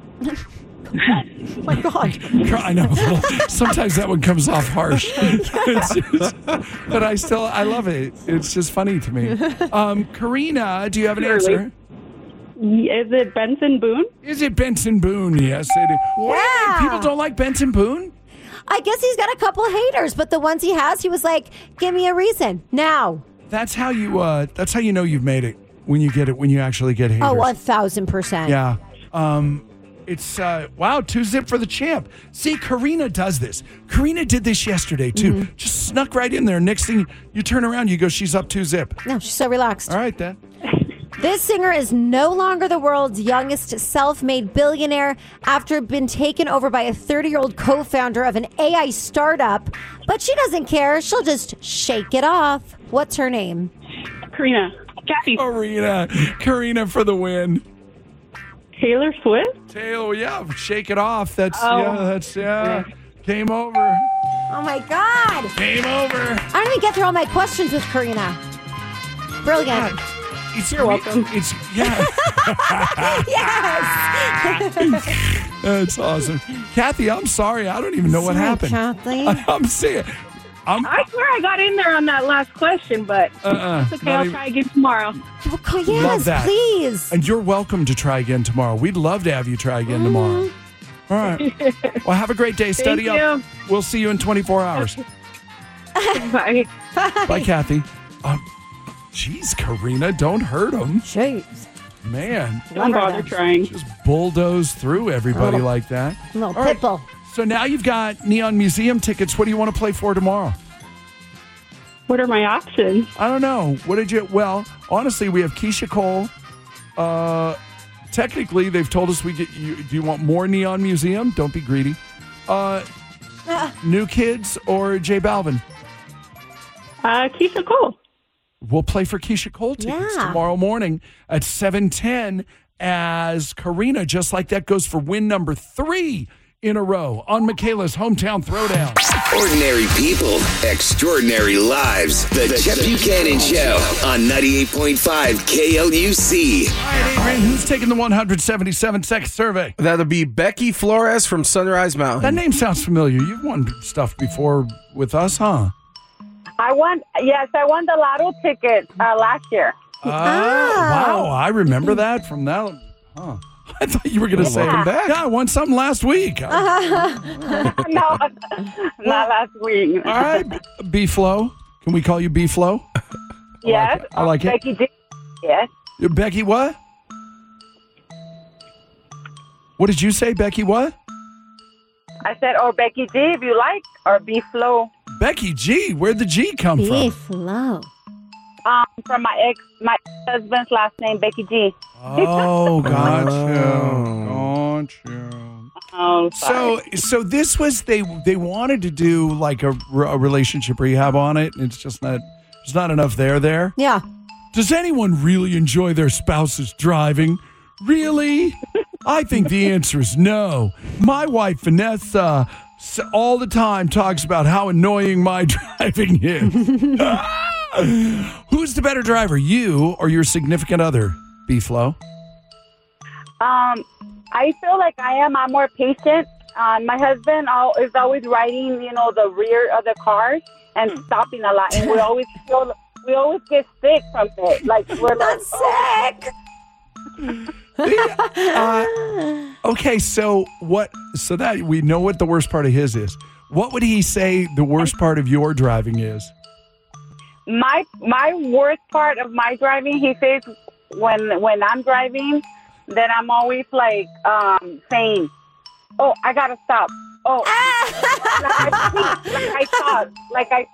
Oh my God. I know. Sometimes that one comes off harsh. But I love it. It's just funny to me. Karina, do you have an answer? Is it Benson Boone? Is it Benson Boone? Yes, it is. Yeah. People don't like Benson Boone? I guess he's got a couple haters, but the ones he has, he was like, give me a reason now. That's how you know you've made it when you actually get haters. Oh, 1,000%. Yeah. It's, wow, 2-0 for the champ. See, Karina does this. Karina did this yesterday, too. Mm-hmm. Just snuck right in there. Next thing, you turn around, you go, she's up 2-0. No, she's so relaxed. All right, then. This singer is no longer the world's youngest self-made billionaire after being taken over by a 30-year-old co-founder of an AI startup. But she doesn't care. She'll just shake it off. What's her name? Karina. Kathy. Karina for the win. Taylor Swift? Yeah, shake it off. That's game over. Oh my God. Game over. I don't even get through all my questions with Karina. Brilliant. You're welcome. Yes. That's awesome. Kathy, I'm sorry. I don't even know what happened. Kathy. I'm saying. I swear I got in there on that last question, but it's okay. I'll try again tomorrow. Yes, love that. Please. And you're welcome to try again tomorrow. We'd love to have you try again tomorrow. All right. Well, have a great day. Study up. We'll see you in 24 hours. Bye. Bye, Kathy. Jeez, Karina, don't hurt him. Jeez. Man. Don't bother trying. Just bulldoze through everybody like that. Little pitbull. So now you've got Neon Museum tickets. What do you want to play for tomorrow? What are my options? I don't know. Well, honestly, we have Keisha Cole. Technically, they've told us we get you. Do you want more Neon Museum? Don't be greedy. New Kids or J Balvin? Keisha Cole. We'll play for Keisha Cole tickets tomorrow morning at 7:10 as Karina, just like that, goes for win number 3 in a row on Michaela's Hometown Throwdown. Ordinary people, extraordinary lives. The Chet Buchanan Show on 98.5 KLUC. All right, Adrian, who's taking the 177-second survey? That'll be Becky Flores from Sunrise Mountain. That name sounds familiar. You've won stuff before with us, huh? I won the lotto ticket last year. Wow, I remember that from that. Huh. I thought you were going to say, back. Yeah, I won something last week. No, not last week. All right, B-Flow. Can we call you B-Flow? Yes. I like it. Becky G. Yes. Becky what? What did you say, Becky what? I said, or Becky G if you like, or B-Flow. Becky G? Where'd the G come from? B-Flow. From my husband's last name, Becky G. Oh, got you. Oh, sorry. So this was they wanted to do like a relationship rehab on it, and it's just not. There's not enough there. Yeah. Does anyone really enjoy their spouses driving? Really? I think the answer is no. My wife Vanessa all the time talks about how annoying my driving is. Who's the better driver, you or your significant other, B-Flow? I feel like I am. I'm more patient. My husband is always riding, the rear of the cars and stopping a lot, and we always get sick from it. Like we're not sick. Okay, so that we know what the worst part of his is. What would he say the worst part of your driving is? My worst part of my driving, he says, when I'm driving, then I'm always like saying, "Oh, I gotta stop. Oh, like I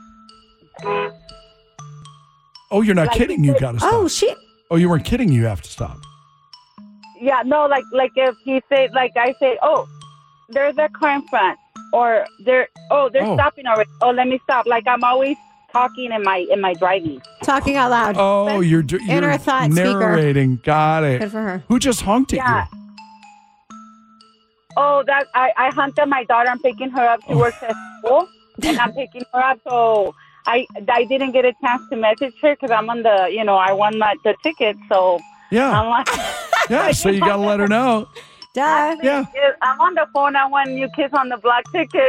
Oh, you're not kidding. You got to stop. Oh, shit. Oh, you weren't kidding. You have to stop. Yeah, no, like if he say, like I say, oh, there's a car in front, or they're stopping already. Oh, let me stop. Like I'm always talking in my driving. Talking out loud. Oh, you're Inner thought narrating. Speaker. Got it. Good for her. Who just honked at you? Oh, that I honked at my daughter. I'm picking her up. She works at school, and I'm picking her up. So I didn't get a chance to message her because I'm on the, I won the ticket. So yeah, I'm like, yeah. So you got to let her know. Duh. Yeah. I'm on the phone. I won New Kids on the Block ticket.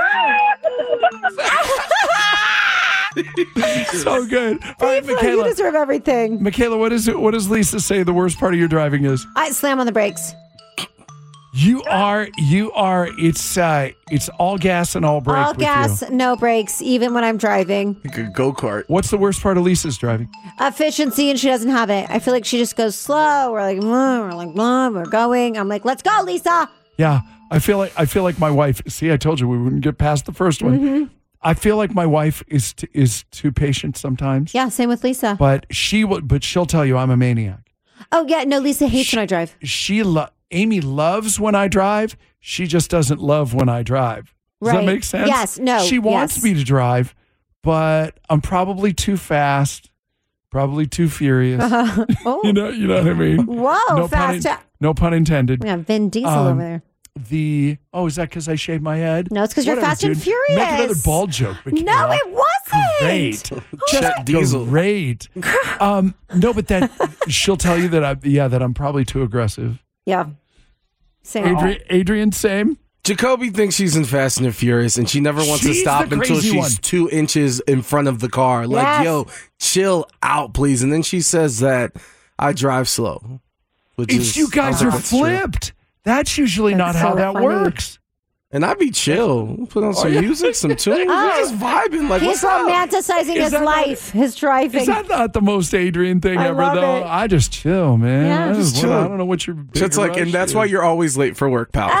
So good. All right, Michaela. You deserve everything. Michaela, what does Lisa say the worst part of your driving is? I slam on the brakes. You are. It's all gas and all brake. All gas, no brakes, even when I'm driving. Like a go-kart. What's the worst part of Lisa's driving? Efficiency, and she doesn't have it. I feel like she just goes slow. We're going. I'm like, let's go, Lisa. Yeah, I feel like my wife. See, I told you we wouldn't get past the first one. Mm-hmm. I feel like my wife is too patient sometimes. Yeah, same with Lisa. But she'll tell you I'm a maniac. Oh yeah, no, Lisa hates when I drive. Amy loves when I drive. She just doesn't love when I drive. Does that make sense? Yes. No. She wants me to drive, but I'm probably too fast, probably too furious. Oh. you know what I mean? Whoa, fast. No pun intended. We got Vin Diesel over there. Is that because I shaved my head? No, it's because you're fast and furious. Make another bald joke, Michaela. No, it wasn't. Great. Chet Diesel. Great. No, but she'll tell you that I'm probably too aggressive. Yeah. Same. Adrian, same. Jacoby thinks she's in Fast and the Furious, and she never wants to stop until she's 2 inches in front of the car. Like, yo, chill out, please. And then she says that I drive slow. You guys are flipped. That's usually not how that works. And I be chill. Put on some music, some tunes. We're just vibing. Like, he's romanticizing his life, his driving. Is that not the most Adrian thing ever, though? It. I just chill, man. Yeah, just chill. I don't know what your It's like, and that's why you're always late for work, pal.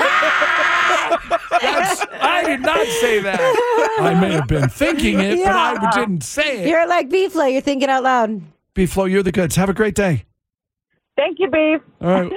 I did not say that. I may have been thinking it, but I didn't say it. You're like Beeflo. You're thinking out loud. Beeflo, you're the goods. Have a great day. Thank you, Beef. All right.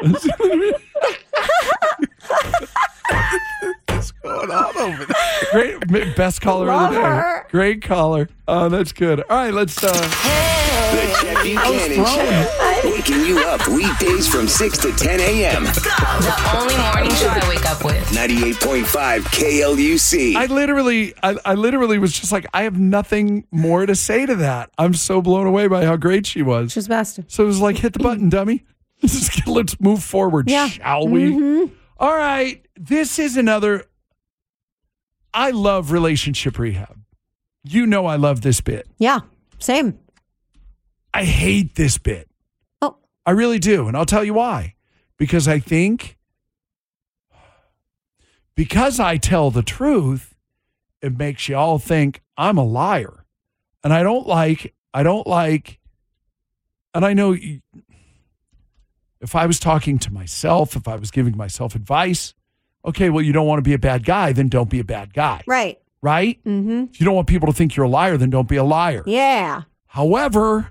What's going on over there? Great, best caller of the day. Her. Great caller. Oh, that's good. All right, let's. The Chet Buchanan Show. Waking you up weekdays from 6 to 10 a.m. The only morning show I wake up with. 98.5 KLUC. I literally was just like, I have nothing more to say to that. I'm so blown away by how great she was. She's best. So it was like, hit the button, dummy. Let's move forward, shall we? Mm-hmm. All right. This is another. I love relationship rehab. You know I love this bit. Yeah, same. I hate this bit. Oh. I really do. And I'll tell you why. Because I think, because I tell the truth, it makes you all think I'm a liar. And I don't like, and I know if I was talking to myself, if I was giving myself advice, okay, well, you don't want to be a bad guy, then don't be a bad guy. Right. Right? Mm-hmm. If you don't want people to think you're a liar, then don't be a liar. Yeah. However,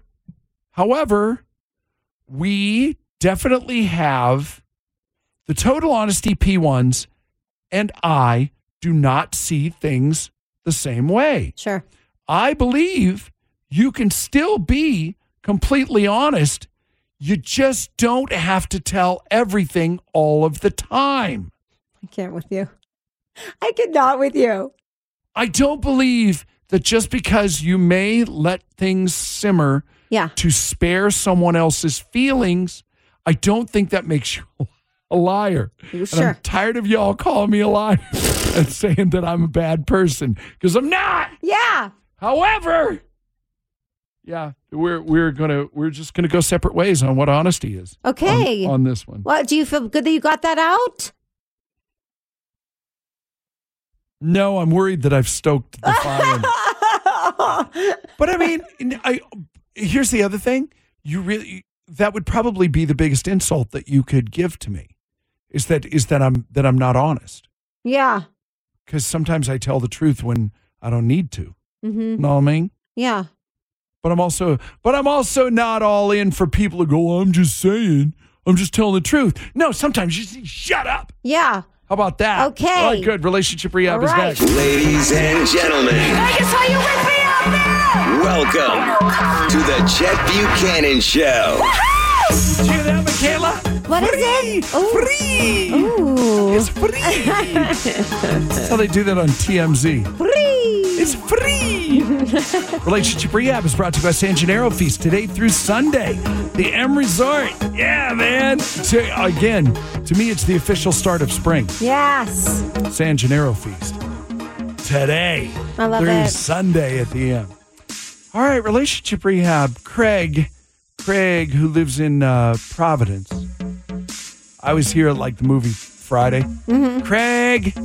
we definitely have the Total Honesty P1s, and I do not see things the same way. Sure. I believe you can still be completely honest. You just don't have to tell everything all of the time. I can't with you. I cannot with you. I don't believe that just because you may let things simmer to spare someone else's feelings, I don't think that makes you a liar. Sure. And I'm tired of y'all calling me a liar and saying that I'm a bad person, because I'm not. Yeah. However, we're just gonna go separate ways on what honesty is. Okay. On this one. Well, do you feel good that you got that out? No, I'm worried that I've stoked the fire. But I mean, here's the other thing. That would probably be the biggest insult that you could give to me, is that I'm not honest. Yeah. Because sometimes I tell the truth when I don't need to. Mm-hmm. Know what I mean? Yeah. But I'm also not all in for people to go, I'm just saying. I'm just telling the truth. No, sometimes you just shut up. Yeah. How about that? Okay. All right, good. Relationship Rehab is back. Ladies and gentlemen. Vegas, are you with me out there? Welcome to the Chet Buchanan Show. Did you hear that, Michaela? What is it? Free. Ooh. It's free. That's how they do that on TMZ. Free. It's free. Relationship Rehab is brought to you by San Gennaro Feast today through Sunday. The M Resort. Yeah, man. Again, to me, it's the official start of spring. Yes. San Gennaro Feast. Today. I love through it. Sunday at the M. All right, Relationship Rehab. Craig, who lives in Providence. I was here at like the movie Friday. Mm-hmm. Craig.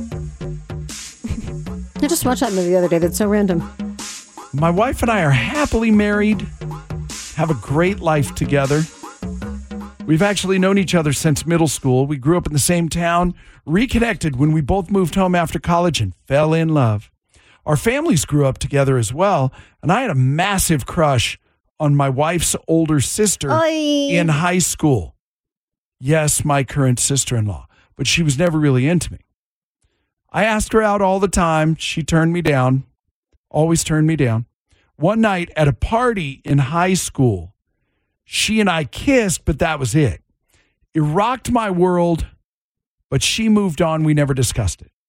I just watched that movie the other day. That's so random. My wife and I are happily married, have a great life together. We've actually known each other since middle school. We grew up in the same town, reconnected when we both moved home after college and fell in love. Our families grew up together as well, and I had a massive crush on my wife's older sister in high school. Yes, my current sister-in-law, but she was never really into me. I asked her out all the time. She turned me down, always turned me down. One night at a party in high school, she and I kissed, but that was it. It rocked my world, but she moved on. We never discussed it.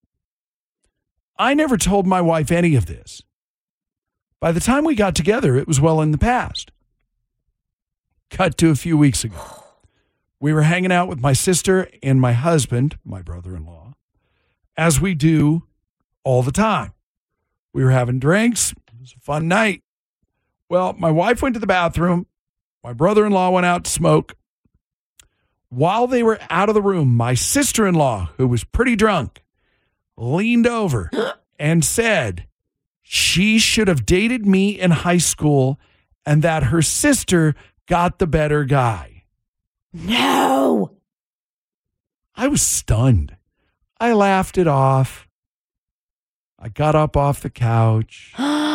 I never told my wife any of this. By the time we got together, it was well in the past. Cut to a few weeks ago. We were hanging out with my sister and my husband, my brother-in-law, as we do all the time. We were having drinks. It was a fun night. Well, my wife went to the bathroom. My brother-in-law went out to smoke. While they were out of the room, my sister-in-law, who was pretty drunk, leaned over and said she should have dated me in high school and that her sister got the better guy. No. I was stunned. I laughed it off. I got up off the couch.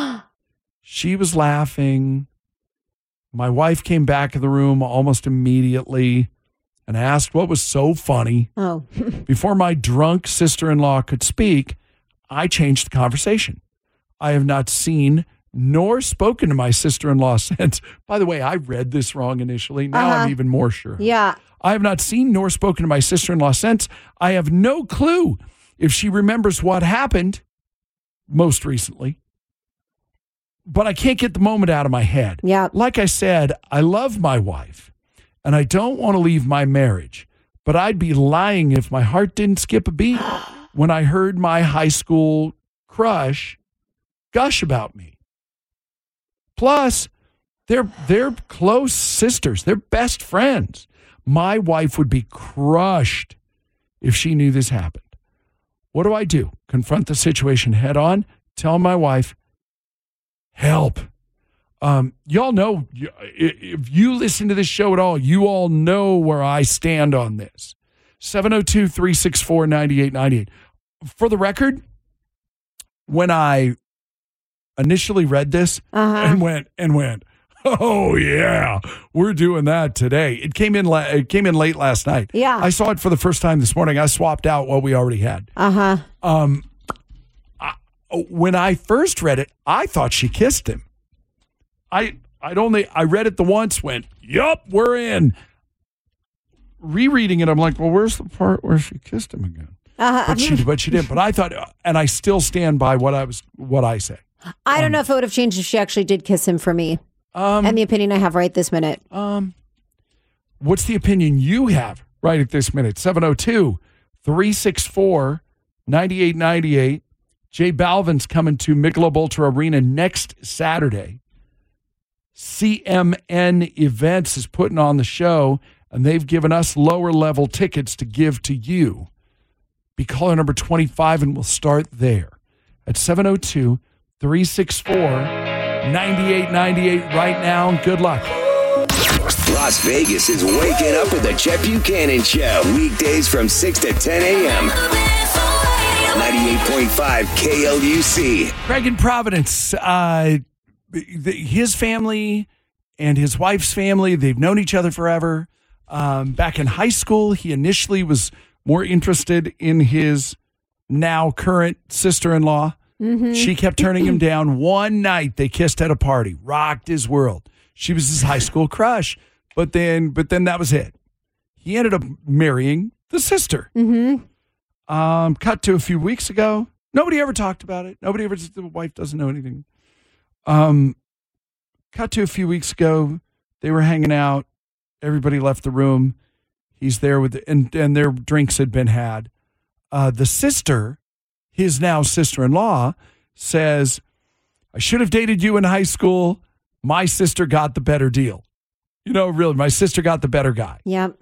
She was laughing. My wife came back in the room almost immediately and asked what was so funny. Oh. Before my drunk sister-in-law could speak, I changed the conversation. I have not seen nor spoken to my sister-in-law since. By the way, I read this wrong initially. Now I'm even more sure. Yeah. I have not seen nor spoken to my sister-in-law since. I have no clue if she remembers what happened most recently. But I can't get the moment out of my head. Yeah. Like I said, I love my wife, and I don't want to leave my marriage. But I'd be lying if my heart didn't skip a beat when I heard my high school crush gush about me. Plus, they're close sisters. They're best friends. My wife would be crushed if she knew this happened. What do I do? Confront the situation head on? Tell my wife, help. Y'all know, if you listen to this show at all, you all know where I stand on this. 702-364-9898. For the record, when I initially read this and went, oh yeah, we're doing that today. It came in late last night. Yeah. I saw it for the first time this morning. I swapped out what we already had. When I first read it, I thought she kissed him. I read it the once, went, yup, we're in. Rereading it, I'm like, well, where's the part where she kissed him again? But she didn't. But I thought, and I still stand by what I say. I don't know if it would have changed if she actually did kiss him for me. And the opinion I have right this minute. What's the opinion you have right at this minute? 702-364-9898. J Balvin's coming to Michelob Ultra Arena next Saturday. CMN Events is putting on the show, and they've given us lower level tickets to give to you. Be caller number 25, and we'll start there at 702-364-9898 right now. Good luck. Las Vegas is waking up with the Chet Buchanan Show. Weekdays from 6 to 10 a.m. 98.5 KLUC. Greg in Providence, his family and his wife's family, they've known each other forever. Back in high school, he initially was more interested in his now current sister-in-law. Mm-hmm. She kept turning him down. One night they kissed at a party, rocked his world. She was his high school crush, but then that was it. He ended up marrying the sister. Mm-hmm. Cut to a few weeks ago. Nobody ever talked about it. The wife doesn't know anything. Cut to a few weeks ago. They were hanging out. Everybody left the room. He's there and their drinks had been had. The sister, his now sister-in-law, says, I should have dated you in high school. My sister got the better deal. Really, my sister got the better guy. Yep.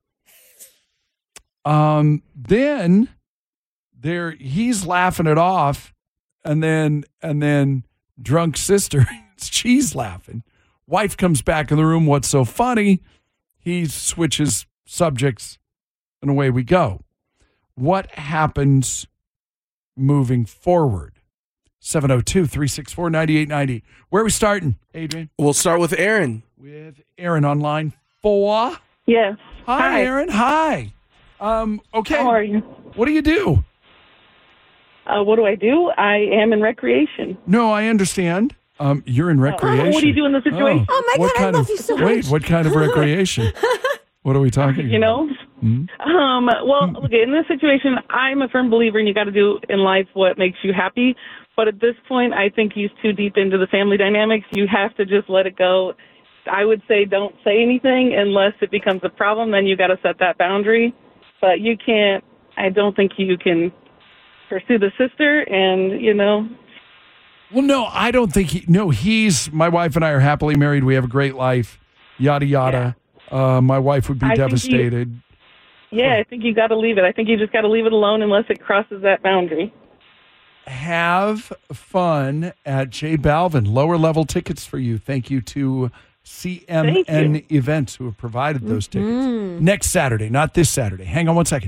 Then he's laughing it off, and then drunk sister, she's laughing. Wife comes back in the room. What's so funny? He switches subjects, and away we go. What happens moving forward? 702-364-9890. Where are we starting, Adrian? We'll start with Aaron. With Aaron on line 4. Yes. Hi, Aaron. Hi. Okay. How are you? What do you do? What do I do? I am in recreation. No, I understand. You're in recreation. What do you do in the situation? Oh my God, I love you so much. Wait, what kind of recreation? What are we talking about? Mm-hmm. Well, look, in this situation, I'm a firm believer in you got to do in life what makes you happy. But at this point, I think he's too deep into the family dynamics. You have to just let it go. I would say don't say anything unless it becomes a problem. Then you got to set that boundary. But you can't, I don't think you can pursue the sister and, Well, no, I don't think my wife and I are happily married. We have a great life, yada, yada. Yeah. My wife would be devastated. I think you got to leave it. I think you just got to leave it alone unless it crosses that boundary. Have fun at J Balvin. Lower level tickets for you. Thank you to CMN Events who have provided those tickets. Next Saturday, not this Saturday. Hang on one second.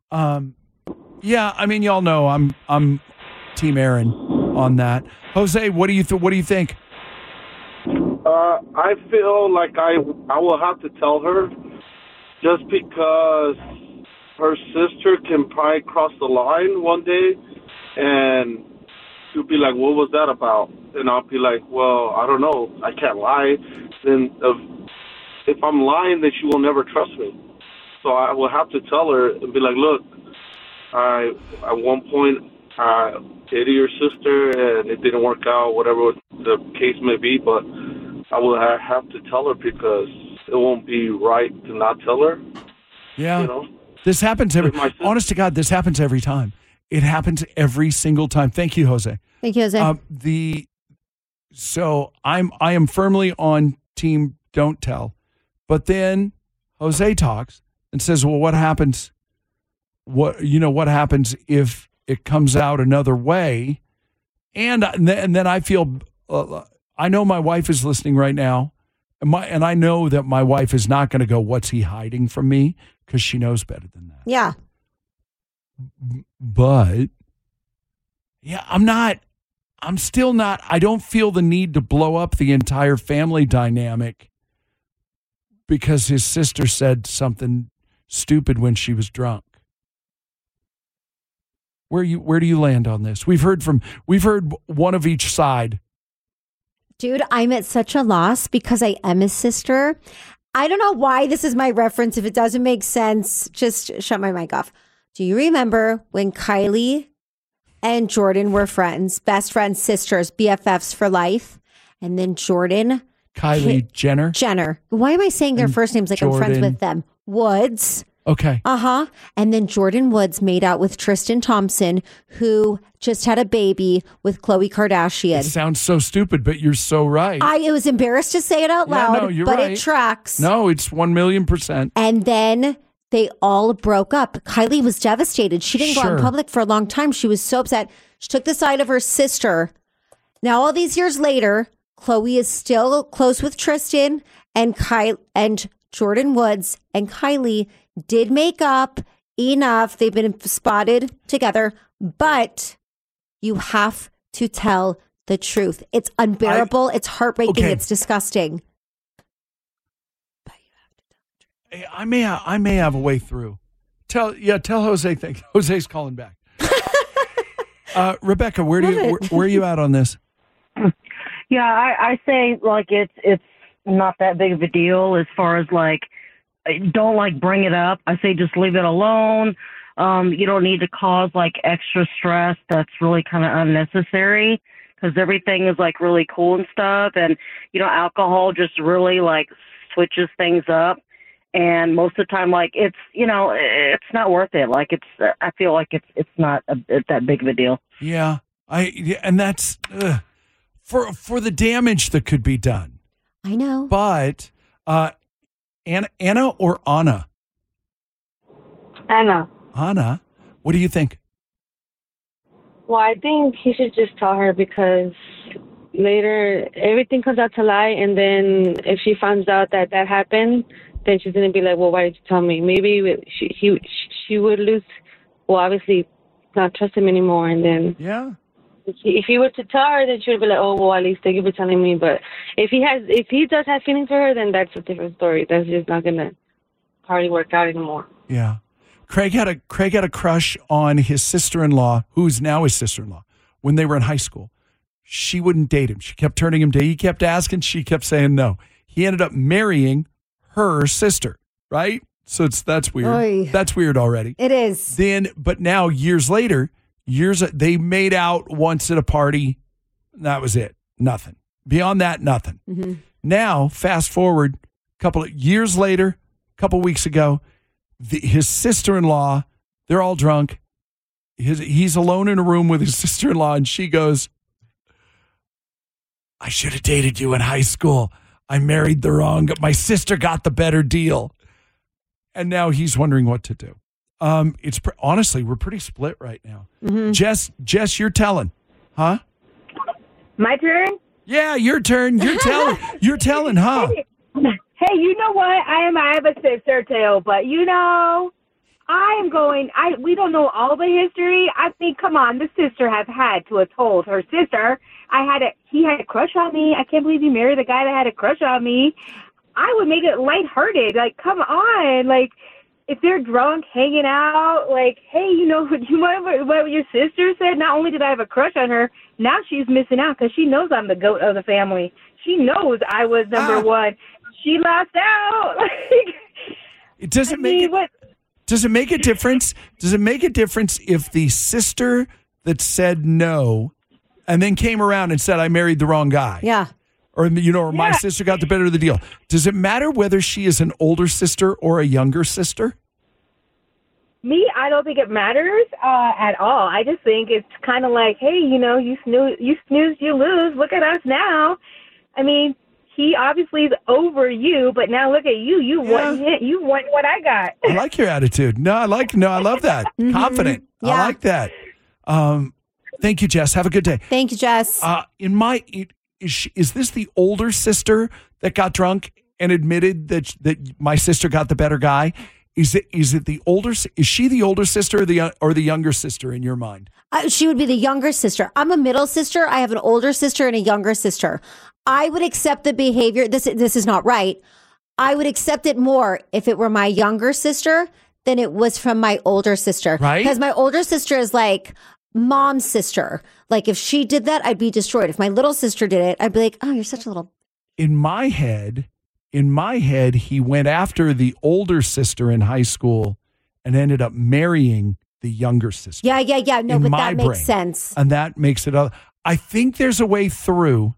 Y'all know I'm Team Aaron on that. Jose, what do you think? I feel like I will have to tell her just because her sister can probably cross the line one day and she'll be like, what was that about? And I'll be like, well, I don't know. I can't lie. Then if I'm lying, then she will never trust me. So I will have to tell her and be like, look, at one point I dated your sister and it didn't work out, whatever the case may be, but I will have to tell her because it won't be right to not tell her. Yeah. This happens honest to God, this happens every time. It happens every single time. Thank you, Jose. Thank you, Jose. So I am firmly on team don't tell. But then Jose talks and says, well, what happens? What happens if it comes out another way? And then I feel, I know my wife is listening right now. And I know that my wife is not going to go, what's he hiding from me? Because she knows better than that. Yeah. But, I'm still not, I don't feel the need to blow up the entire family dynamic because his sister said something stupid when she was drunk. Where do you land on this? We've heard one of each side. Dude, I'm at such a loss because I am his sister. I don't know why this is my reference. If it doesn't make sense, just shut my mic off. Do you remember when Kylie and Jordan were friends, best friends, sisters, BFFs for life? And then Kylie Jenner. Why am I saying their first names like I'm friends with them? Woods. Okay. Uh-huh. And then Jordan Woods made out with Tristan Thompson, who just had a baby with Khloe Kardashian. It sounds so stupid, but you're so right. I was embarrassed to say it out loud, but right. It tracks. No, it's 1,000,000%. And then they all broke up. Kylie was devastated. She didn't go out in public for a long time. She was so upset. She took the side of her sister. Now, all these years later, Khloe is still close with Tristan and Jordan Woods, and Kylie did make up enough. They've been spotted together, but you have to tell the truth. It's unbearable. It's heartbreaking. Okay. It's disgusting. I may have a way through. Tell Jose. Jose's calling back. Rebecca, where are you at on this? Yeah, I say like it's not that big of a deal as far as like don't like bring it up. I say just leave it alone. You don't need to cause like extra stress. That's really kind of unnecessary because everything is like really cool and stuff. And alcohol just really like switches things up. And most of the time, like it's not worth it. Like I feel like it's not that big of a deal. Yeah, and that's for the damage that could be done. I know. But Anna or Anna? Anna. Anna, what do you think? Well, I think he should just tell her because later everything comes out to lie, and then if she finds out that happened, then she's gonna be like, "Well, why did you tell me?" Maybe she would lose. Well, obviously, not trust him anymore, and then if he were to tell her, then she would be like, "Oh, well, at least thank you for telling me." But if he does have feelings for her, then that's a different story. That's just not gonna hardly work out anymore. Yeah, Craig had a crush on his sister-in-law, who's now his sister-in-law, when they were in high school. She wouldn't date him. She kept turning him down. He kept asking. She kept saying no. He ended up marrying her sister, right? So that's weird. Oy. That's weird already. It is. But now years later, they made out once at a party. That was it. Nothing. Beyond that, nothing. Mm-hmm. Now, fast forward a couple of years later, a couple of weeks ago, his sister-in-law, they're all drunk. He's alone in a room with his sister-in-law, and she goes, "I should have dated you in high school. I married my sister got the better deal." And now he's wondering what to do. Honestly, we're pretty split right now. Mm-hmm. Jess, you're telling, huh? My turn? Yeah, your turn. You're telling. You're telling, huh? Hey, you know what? I have a sister too, but we don't know all the history. I think, come on, the sister had to have told her sister, he had a crush on me. I can't believe you married the guy that had a crush on me. I would make it lighthearted. Like, come on. Like, if they're drunk, hanging out, like, hey, you remember what your sister said? Not only did I have a crush on her, now she's missing out because she knows I'm the goat of the family. She knows I was number one. She lost out. Does it make a difference? Does it make a difference if the sister that said no and then came around and said, "I married the wrong guy"? Yeah. Or my sister got the better of the deal. Does it matter whether she is an older sister or a younger sister? Me, I don't think it matters at all. I just think it's kind of like, hey, you snooze, you lose. Look at us now. I mean, he obviously is over you, but now look at you. You want what I got. I like your attitude. I love that. Mm-hmm. Confident. Yeah. I like that. Thank you, Jess. Have a good day. Thank you, Jess. Is this the older sister that got drunk and admitted that my sister got the better guy? Is it the older? Is she the older sister or the younger sister in your mind? She would be the younger sister. I'm a middle sister. I have an older sister and a younger sister. I would accept the behavior. This is not right. I would accept it more if it were my younger sister than it was from my older sister. Right? Because my older sister is like mom's sister. Like if she did that, I'd be destroyed. If my little sister did it, I'd be like, "Oh, you're such a little." In my head, he went after the older sister in high school and ended up marrying the younger sister. Yeah. No, but that makes sense. And that makes it. I think there's a way through.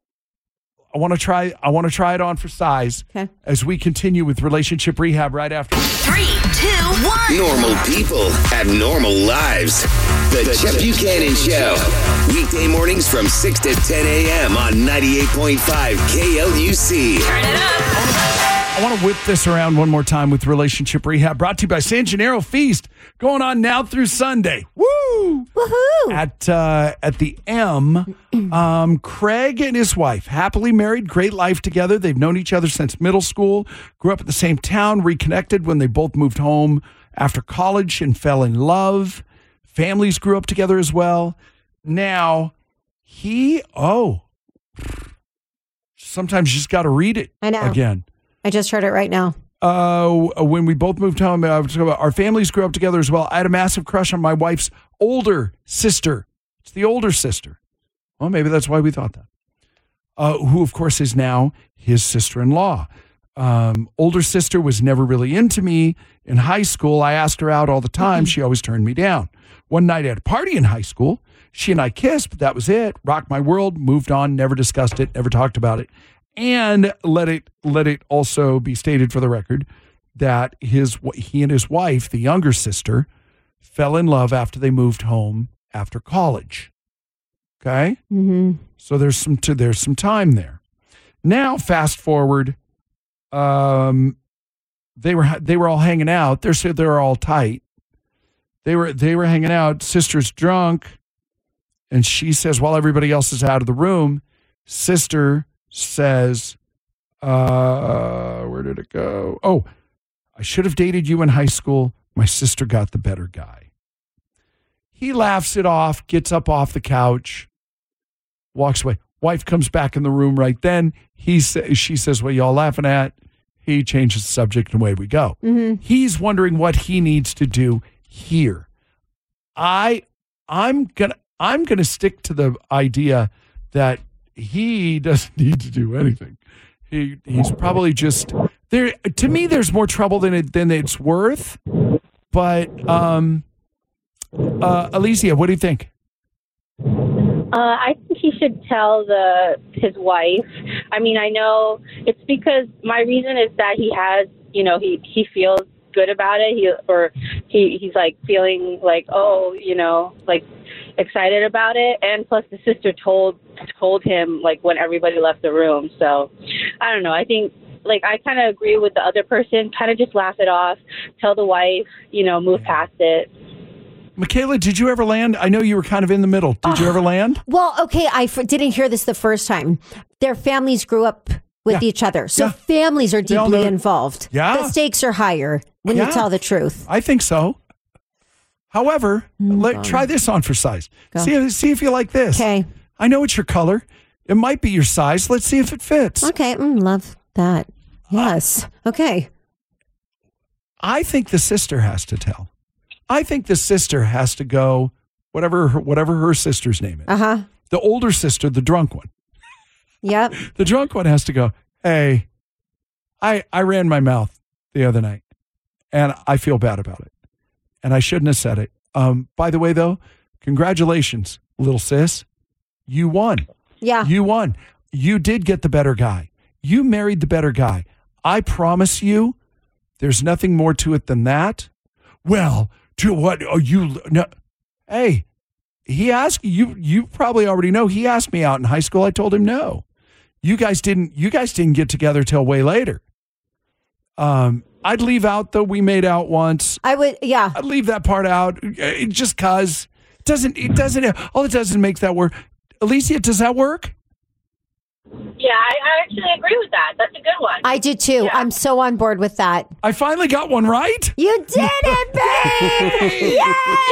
I want to try it on for size as we continue with relationship rehab right after. 3, 2, 1. Normal people have normal lives. The Chet Buchanan Show. Weekday mornings from 6 to 10 a.m. on 98.5 KLUC. Turn it up. I want to whip this around one more time with relationship rehab, brought to you by San Gennaro Feast, going on now through Sunday. Woo! Woohoo! At the M, Craig and his wife, happily married, great life together. They've known each other since middle school, grew up in the same town, reconnected when they both moved home after college and fell in love. Families grew up together as well. Now, sometimes you just got to read it again. I just heard it right now. When we both moved home, our families grew up together as well. I had a massive crush on my wife's older sister. It's the older sister. Well, maybe that's why we thought that. Who, of course, is now his sister-in-law. Older sister was never really into me. In high school, I asked her out all the time. She always turned me down. One night at a party in high school, she and I kissed, but that was it. Rocked my world, moved on, never discussed it, never talked about it. And let it also be stated for the record that he and his wife, the younger sister, fell in love after they moved home after college. Okay? Mm-hmm. So there's some time there. Now, fast forward, they were all hanging out. They're all tight. They were hanging out. Sister's drunk, and she says, while everybody else is out of the room, sister says, where did it go? Oh, I should have dated you in high school. My sister got the better guy. He laughs it off, gets up off the couch, walks away. Wife comes back in the room right then. She says, what y'all laughing at? He changes the subject and away we go. Mm-hmm. He's wondering what he needs to do here. I'm gonna stick to the idea that he doesn't need to do anything. He's probably just there. To me, there's more trouble than it's worth. But Alicia, what do you think? I think he should tell his wife. I mean, I know it's because my reason is that he has, he feels good about it. He's like feeling like, like excited about it. And plus the sister told him like when everybody left the room. So I don't know. I think like I kind of agree with the other person. Kind of just laugh it off. Tell the wife, move past it. Michaela, did you ever land? I know you were kind of in the middle. Did you ever land? Well, okay, I didn't hear this the first time. Their families grew up with each other. So families are deeply involved. Yeah. The stakes are higher when you tell the truth. I think so. However, try this on for size. See if you like this. Okay. I know it's your color. It might be your size. Let's see if it fits. Okay, love that. Yes. Okay. I think the sister has to tell. I think the sister has to go, whatever her sister's name is. Uh-huh. The older sister, the drunk one. Yep. The drunk one has to go, hey, I ran my mouth the other night, and I feel bad about it. And I shouldn't have said it. By the way, though, congratulations, little sis. You won. Yeah. You won. You did get the better guy. You married the better guy. I promise you, there's nothing more to it than that. Well, to what are you? No, hey, he asked you. You probably already know. He asked me out in high school. I told him no. You guys didn't get together till way later. I'd leave out though. We made out once. I would. Yeah. I'd leave that part out just cause it doesn't. All it doesn't make that work. Alicia, does that work? Yeah, I actually agree with that. That's a good one. I do too. Yeah. I'm so on board with that. I finally got one right. You did it, babe! Yay!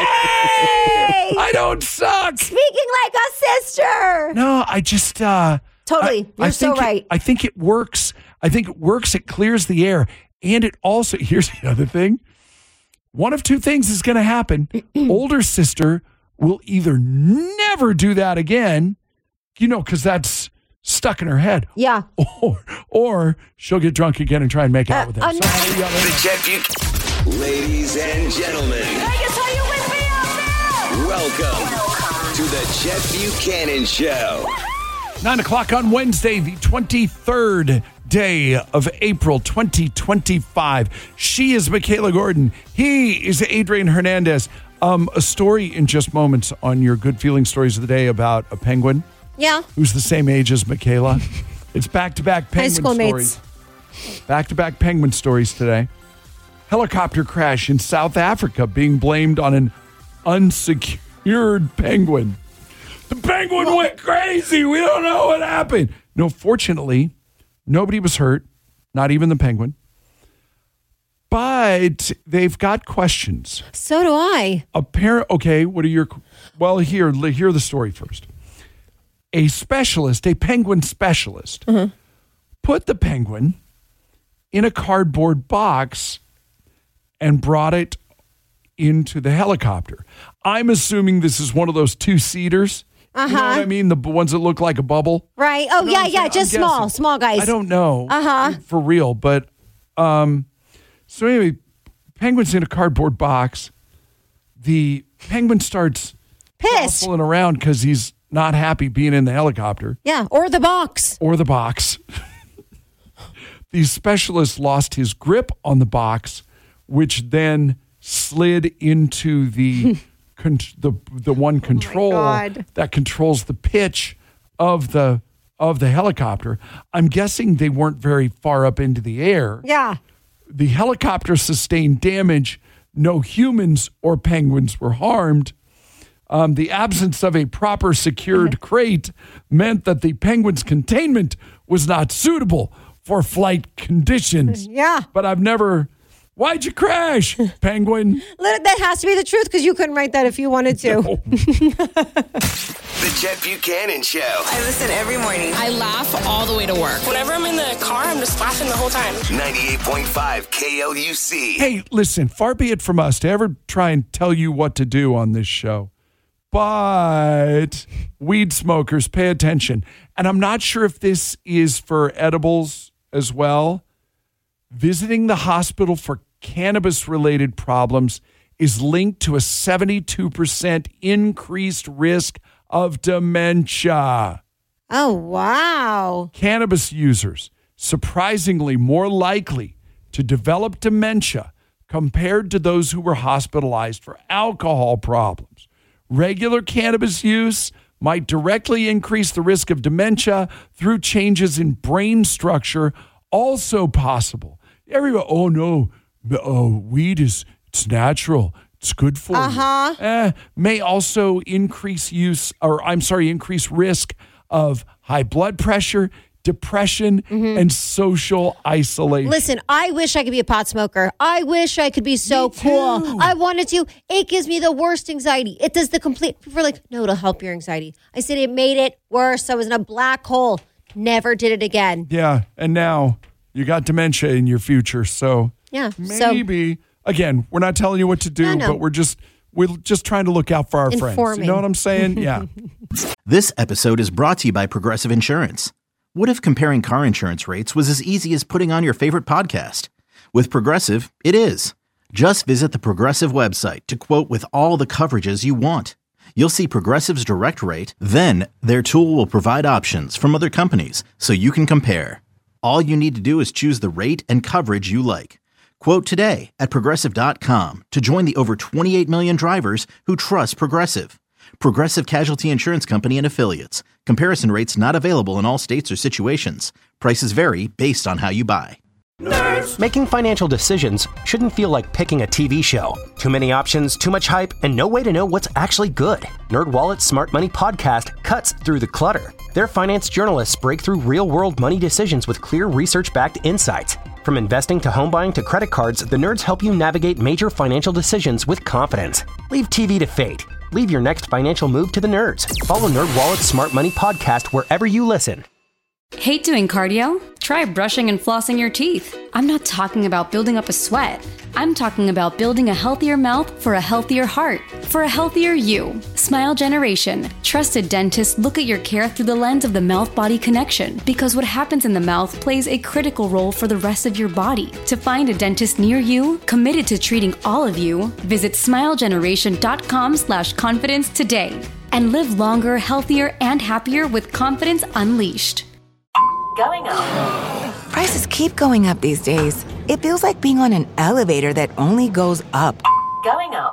I don't suck. Speaking like a sister. No, I just totally. You're so right. I think it works. It clears the air, and it also. Here's the other thing. One of two things is going to happen. Older sister will either never do that again, because that's stuck in her head. Yeah. Or she'll get drunk again and try and make out with him. Ladies and gentlemen. Vegas, are you with me out there? Welcome to the Chet Buchanan Show. 9 o'clock on Wednesday, the 23rd day of April 2025. She is Michaela Gordon. He is Adrian Hernandez. A story in just moments on your good feeling stories of the day about a penguin. Yeah. Who's the same age as Michaela. It's back-to-back penguin high school stories. Mates. Back-to-back penguin stories today. Helicopter crash in South Africa being blamed on an unsecured penguin. The penguin went crazy. We don't know what happened. No, fortunately, nobody was hurt, not even the penguin. But they've got questions. So do I. Okay, what are your... Well, hear the story first. A penguin specialist, put the penguin in a cardboard box and brought it into the helicopter. I'm assuming this is one of those two-seaters. You know what I mean? The ones that look like a bubble. Right. Oh, yeah. Just small guys. I don't know. For real. But so anyway, penguin's in a cardboard box. The penguin starts waffling around because he's not happy being in the helicopter. Yeah, or the box. The specialist lost his grip on the box, which then slid into the one control that controls the pitch of the helicopter. I'm guessing they weren't very far up into the air. Yeah. The helicopter sustained damage. No humans or penguins were harmed. The absence of a proper secured crate meant that the penguin's containment was not suitable for flight conditions. Yeah. But I've never... Why'd you crash, penguin? That has to be the truth because you couldn't write that if you wanted to. No. The Chet Buchanan Show. I listen every morning. I laugh all the way to work. Whenever I'm in the car, I'm just laughing the whole time. 98.5 KLUC. Hey, listen, far be it from us to ever try and tell you what to do on this show. But weed smokers, pay attention. And I'm not sure if this is for edibles as well. Visiting the hospital for cannabis-related problems is linked to a 72% increased risk of dementia. Oh, wow. Cannabis users, surprisingly more likely to develop dementia compared to those who were hospitalized for alcohol problems. Regular cannabis use might directly increase the risk of dementia through changes in brain structure, also possible. Everybody, oh no, weed it's natural. It's good for you. May also increase risk of high blood pressure, depression, and social isolation. Listen, I wish I could be a pot smoker. I wish I could be so cool. I wanted to. It gives me the worst anxiety. It does the complete. People are like, no, it'll help your anxiety. I said it made it worse. I was in a black hole. Never did it again. Yeah, and now you got dementia in your future. So yeah, maybe again, we're not telling you what to do, but we're just trying to look out for our friends. You know what I'm saying? Yeah. This episode is brought to you by Progressive Insurance. What if comparing car insurance rates was as easy as putting on your favorite podcast? With Progressive, it is. Just visit the Progressive website to quote with all the coverages you want. You'll see Progressive's direct rate, then their tool will provide options from other companies so you can compare. All you need to do is choose the rate and coverage you like. Quote today at Progressive.com to join the over 28 million drivers who trust Progressive. Progressive Casualty Insurance Company and Affiliates. Comparison rates not available in all states or situations. Prices vary based on how you buy. Nerds. Making financial decisions shouldn't feel like picking a TV show. Too many options, too much hype, and no way to know what's actually good. NerdWallet's Smart Money Podcast cuts through the clutter. Their finance journalists break through real-world money decisions with clear research-backed insights. From investing to home buying to credit cards, the nerds help you navigate major financial decisions with confidence. Leave TV to fate. Leave your next financial move to the nerds. Follow NerdWallet's Smart Money Podcast wherever you listen. Hate doing cardio? Try brushing and flossing your teeth. I'm not talking about building up a sweat. I'm talking about building a healthier mouth for a healthier heart, for a healthier you. Smile Generation. Trusted dentists look at your care through the lens of the mouth-body connection because what happens in the mouth plays a critical role for the rest of your body. To find a dentist near you, committed to treating all of you, visit smilegeneration.com/confidence today and live longer, healthier, and happier with confidence unleashed. Going up. Prices keep going up these days. It feels like being on an elevator that only goes up. Going up.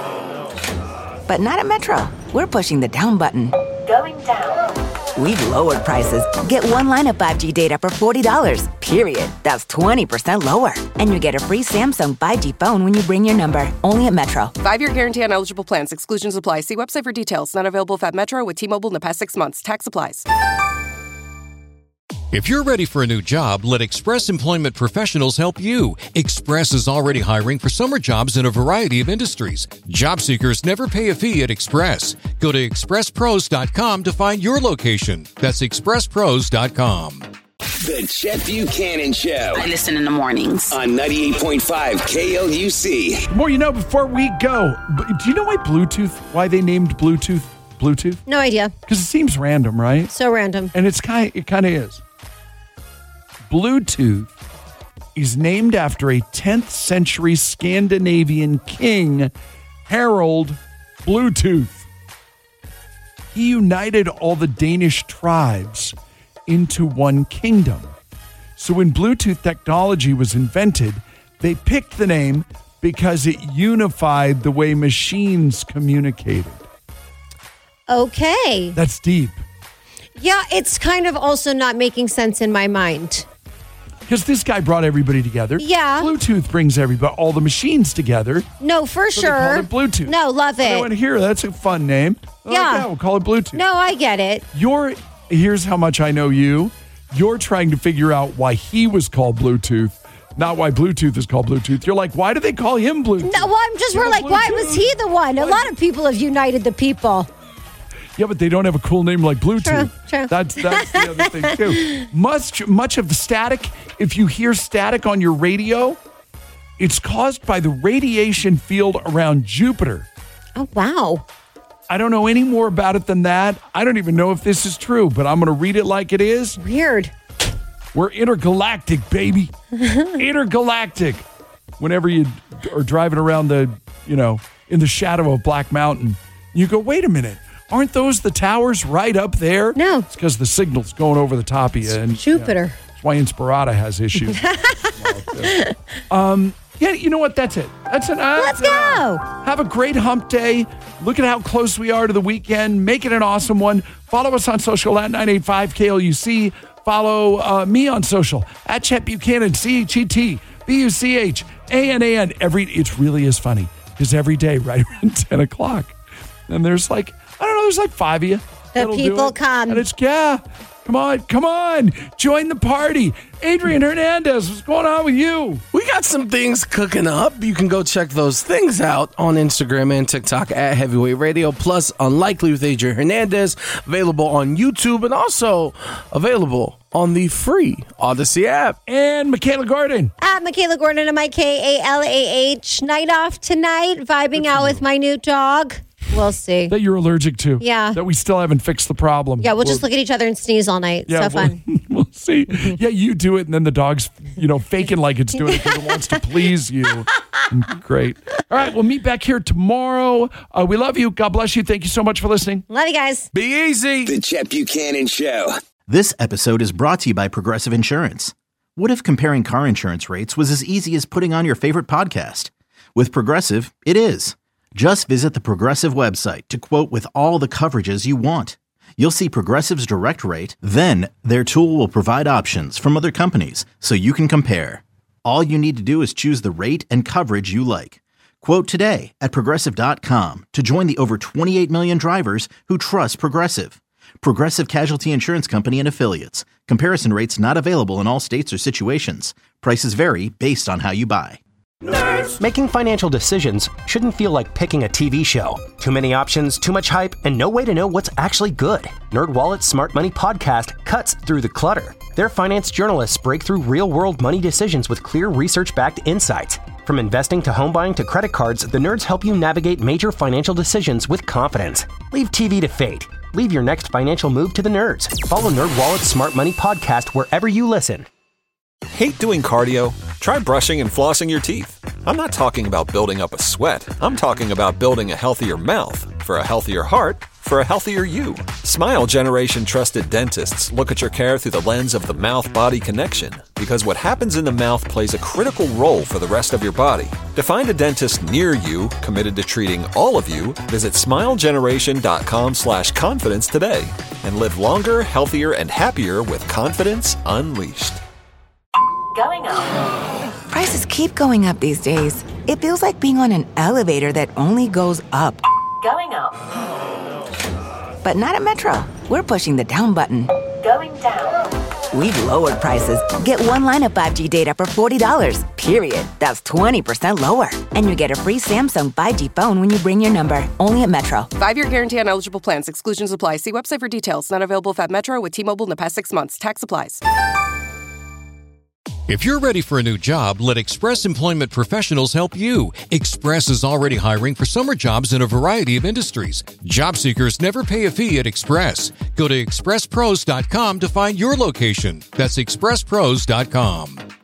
But not at Metro. We're pushing the down button. Going down. We've lowered prices. Get one line of 5G data for $40, period. That's 20% lower. And you get a free Samsung 5G phone when you bring your number. Only at Metro. 5-year guarantee on eligible plans. Exclusions apply. See website for details. Not available at Metro with T-Mobile in the past 6 months. Tax applies. If you're ready for a new job, let Express Employment Professionals help you. Express is already hiring for summer jobs in a variety of industries. Job seekers never pay a fee at Express. Go to expresspros.com to find your location. That's expresspros.com. The Chet Buchanan Show. I listen in the mornings. On 98.5 KLUC. The more you know before we go. Do you know why they named Bluetooth Bluetooth? No idea. Because it seems random, right? So random. And it kind of is. Bluetooth is named after a 10th century Scandinavian king, Harald Bluetooth. He united all the Danish tribes into one kingdom. So when Bluetooth technology was invented, they picked the name because it unified the way machines communicated. Okay. That's deep. Yeah, it's kind of also not making sense in my mind. Because this guy brought everybody together. Yeah. Bluetooth brings all the machines together. No, for so sure. They called it Bluetooth. No, love it. I went here. That's a fun name. Yeah. We'll call it Bluetooth. No, I get it. Here's how much I know you. You're trying to figure out why he was called Bluetooth, not why Bluetooth is called Bluetooth. You're like, why do they call him Bluetooth? No, well, we're like, Bluetooth? Why was he the one? A lot of people have united the people. Yeah, but they don't have a cool name like Bluetooth. True. That's the other thing, too. Much of the static, if you hear static on your radio, it's caused by the radiation field around Jupiter. Oh, wow. I don't know any more about it than that. I don't even know if this is true, but I'm going to read it like it is. Weird. We're intergalactic, baby. Intergalactic. Whenever you are driving around in the shadow of Black Mountain, you go, wait a minute. Aren't those the towers right up there? No. It's because the signal's going over the top of you. And, Jupiter. That's why Inspirata has issues. Yeah, you know what? That's it. Let's go. Have a great hump day. Look at how close we are to the weekend. Make it an awesome one. Follow us on social at 985 KLUC. Follow me on social at Chet Buchanan, ChetBuchanan. It really is funny because every day right around 10 o'clock. And there's there's 5 of you. The people come. And it's, come on. Join the party. Adrian Hernandez, what's going on with you? We got some things cooking up. You can go check those things out on Instagram and TikTok at Heavyweight Radio. Plus, Unlikely with Adrian Hernandez, available on YouTube and also available on the free Odyssey app. And Michaela Gordon. At Michaela Gordon and my KALAH. Night off tonight, vibing out with my new dog. We'll see. That you're allergic to. Yeah. That we still haven't fixed the problem. Yeah, we'll just look at each other and sneeze all night. Yeah, so fun. We'll see. Yeah, you do it, and then the dog's, faking like it's doing it because it wants to please you. Great. All right, we'll meet back here tomorrow. We love you. God bless you. Thank you so much for listening. Love you guys. Be easy. The Chet Buchanan Show. This episode is brought to you by Progressive Insurance. What if comparing car insurance rates was as easy as putting on your favorite podcast? With Progressive, it is. Just visit the Progressive website to quote with all the coverages you want. You'll see Progressive's direct rate, then their tool will provide options from other companies so you can compare. All you need to do is choose the rate and coverage you like. Quote today at Progressive.com to join the over 28 million drivers who trust Progressive. Progressive Casualty Insurance Company and Affiliates. Comparison rates not available in all states or situations. Prices vary based on how you buy. Making financial decisions shouldn't feel like picking a TV show. Too many options, too much hype, and no way to know what's actually good. NerdWallet's Smart Money Podcast cuts through the clutter. Their finance journalists break through real-world money decisions with clear research-backed insights. From investing to home buying to credit cards, the nerds help you navigate major financial decisions with confidence. Leave TV to fate. Leave your next financial move to the nerds. Follow NerdWallet's Smart Money Podcast wherever you listen. Hate doing cardio? Try brushing and flossing your teeth. I'm not talking about building up a sweat. I'm talking about building a healthier mouth. For a healthier heart, for a healthier you. Smile Generation trusted dentists look at your care through the lens of the mouth-body connection. Because what happens in the mouth plays a critical role for the rest of your body. To find a dentist near you committed to treating all of you, visit smilegeneration.com/confidence today. And live longer, healthier, and happier with confidence unleashed. Going up. Prices keep going up these days. It feels like being on an elevator that only goes up. Going up. But not at Metro. We're pushing the down button. Going down. we've lowered prices. Get one line of 5G data for $40, period. That's 20% lower. And you get a free Samsung 5G phone when you bring your number. Only at Metro. 5-year guarantee on eligible plans. Exclusions apply. See website for details. Not available at Metro with T-Mobile in the past 6 months. Tax applies. If you're ready for a new job, let Express Employment Professionals help you. Express is already hiring for summer jobs in a variety of industries. Job seekers never pay a fee at Express. Go to expresspros.com to find your location. That's expresspros.com.